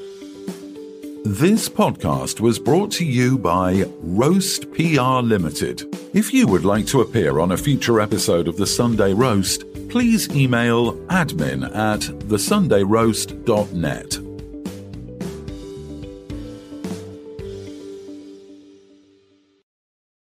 This podcast was brought to you by Roast P R Limited. If you would like to appear on a future episode of The Sunday Roast, please email admin at the sunday roast dot net.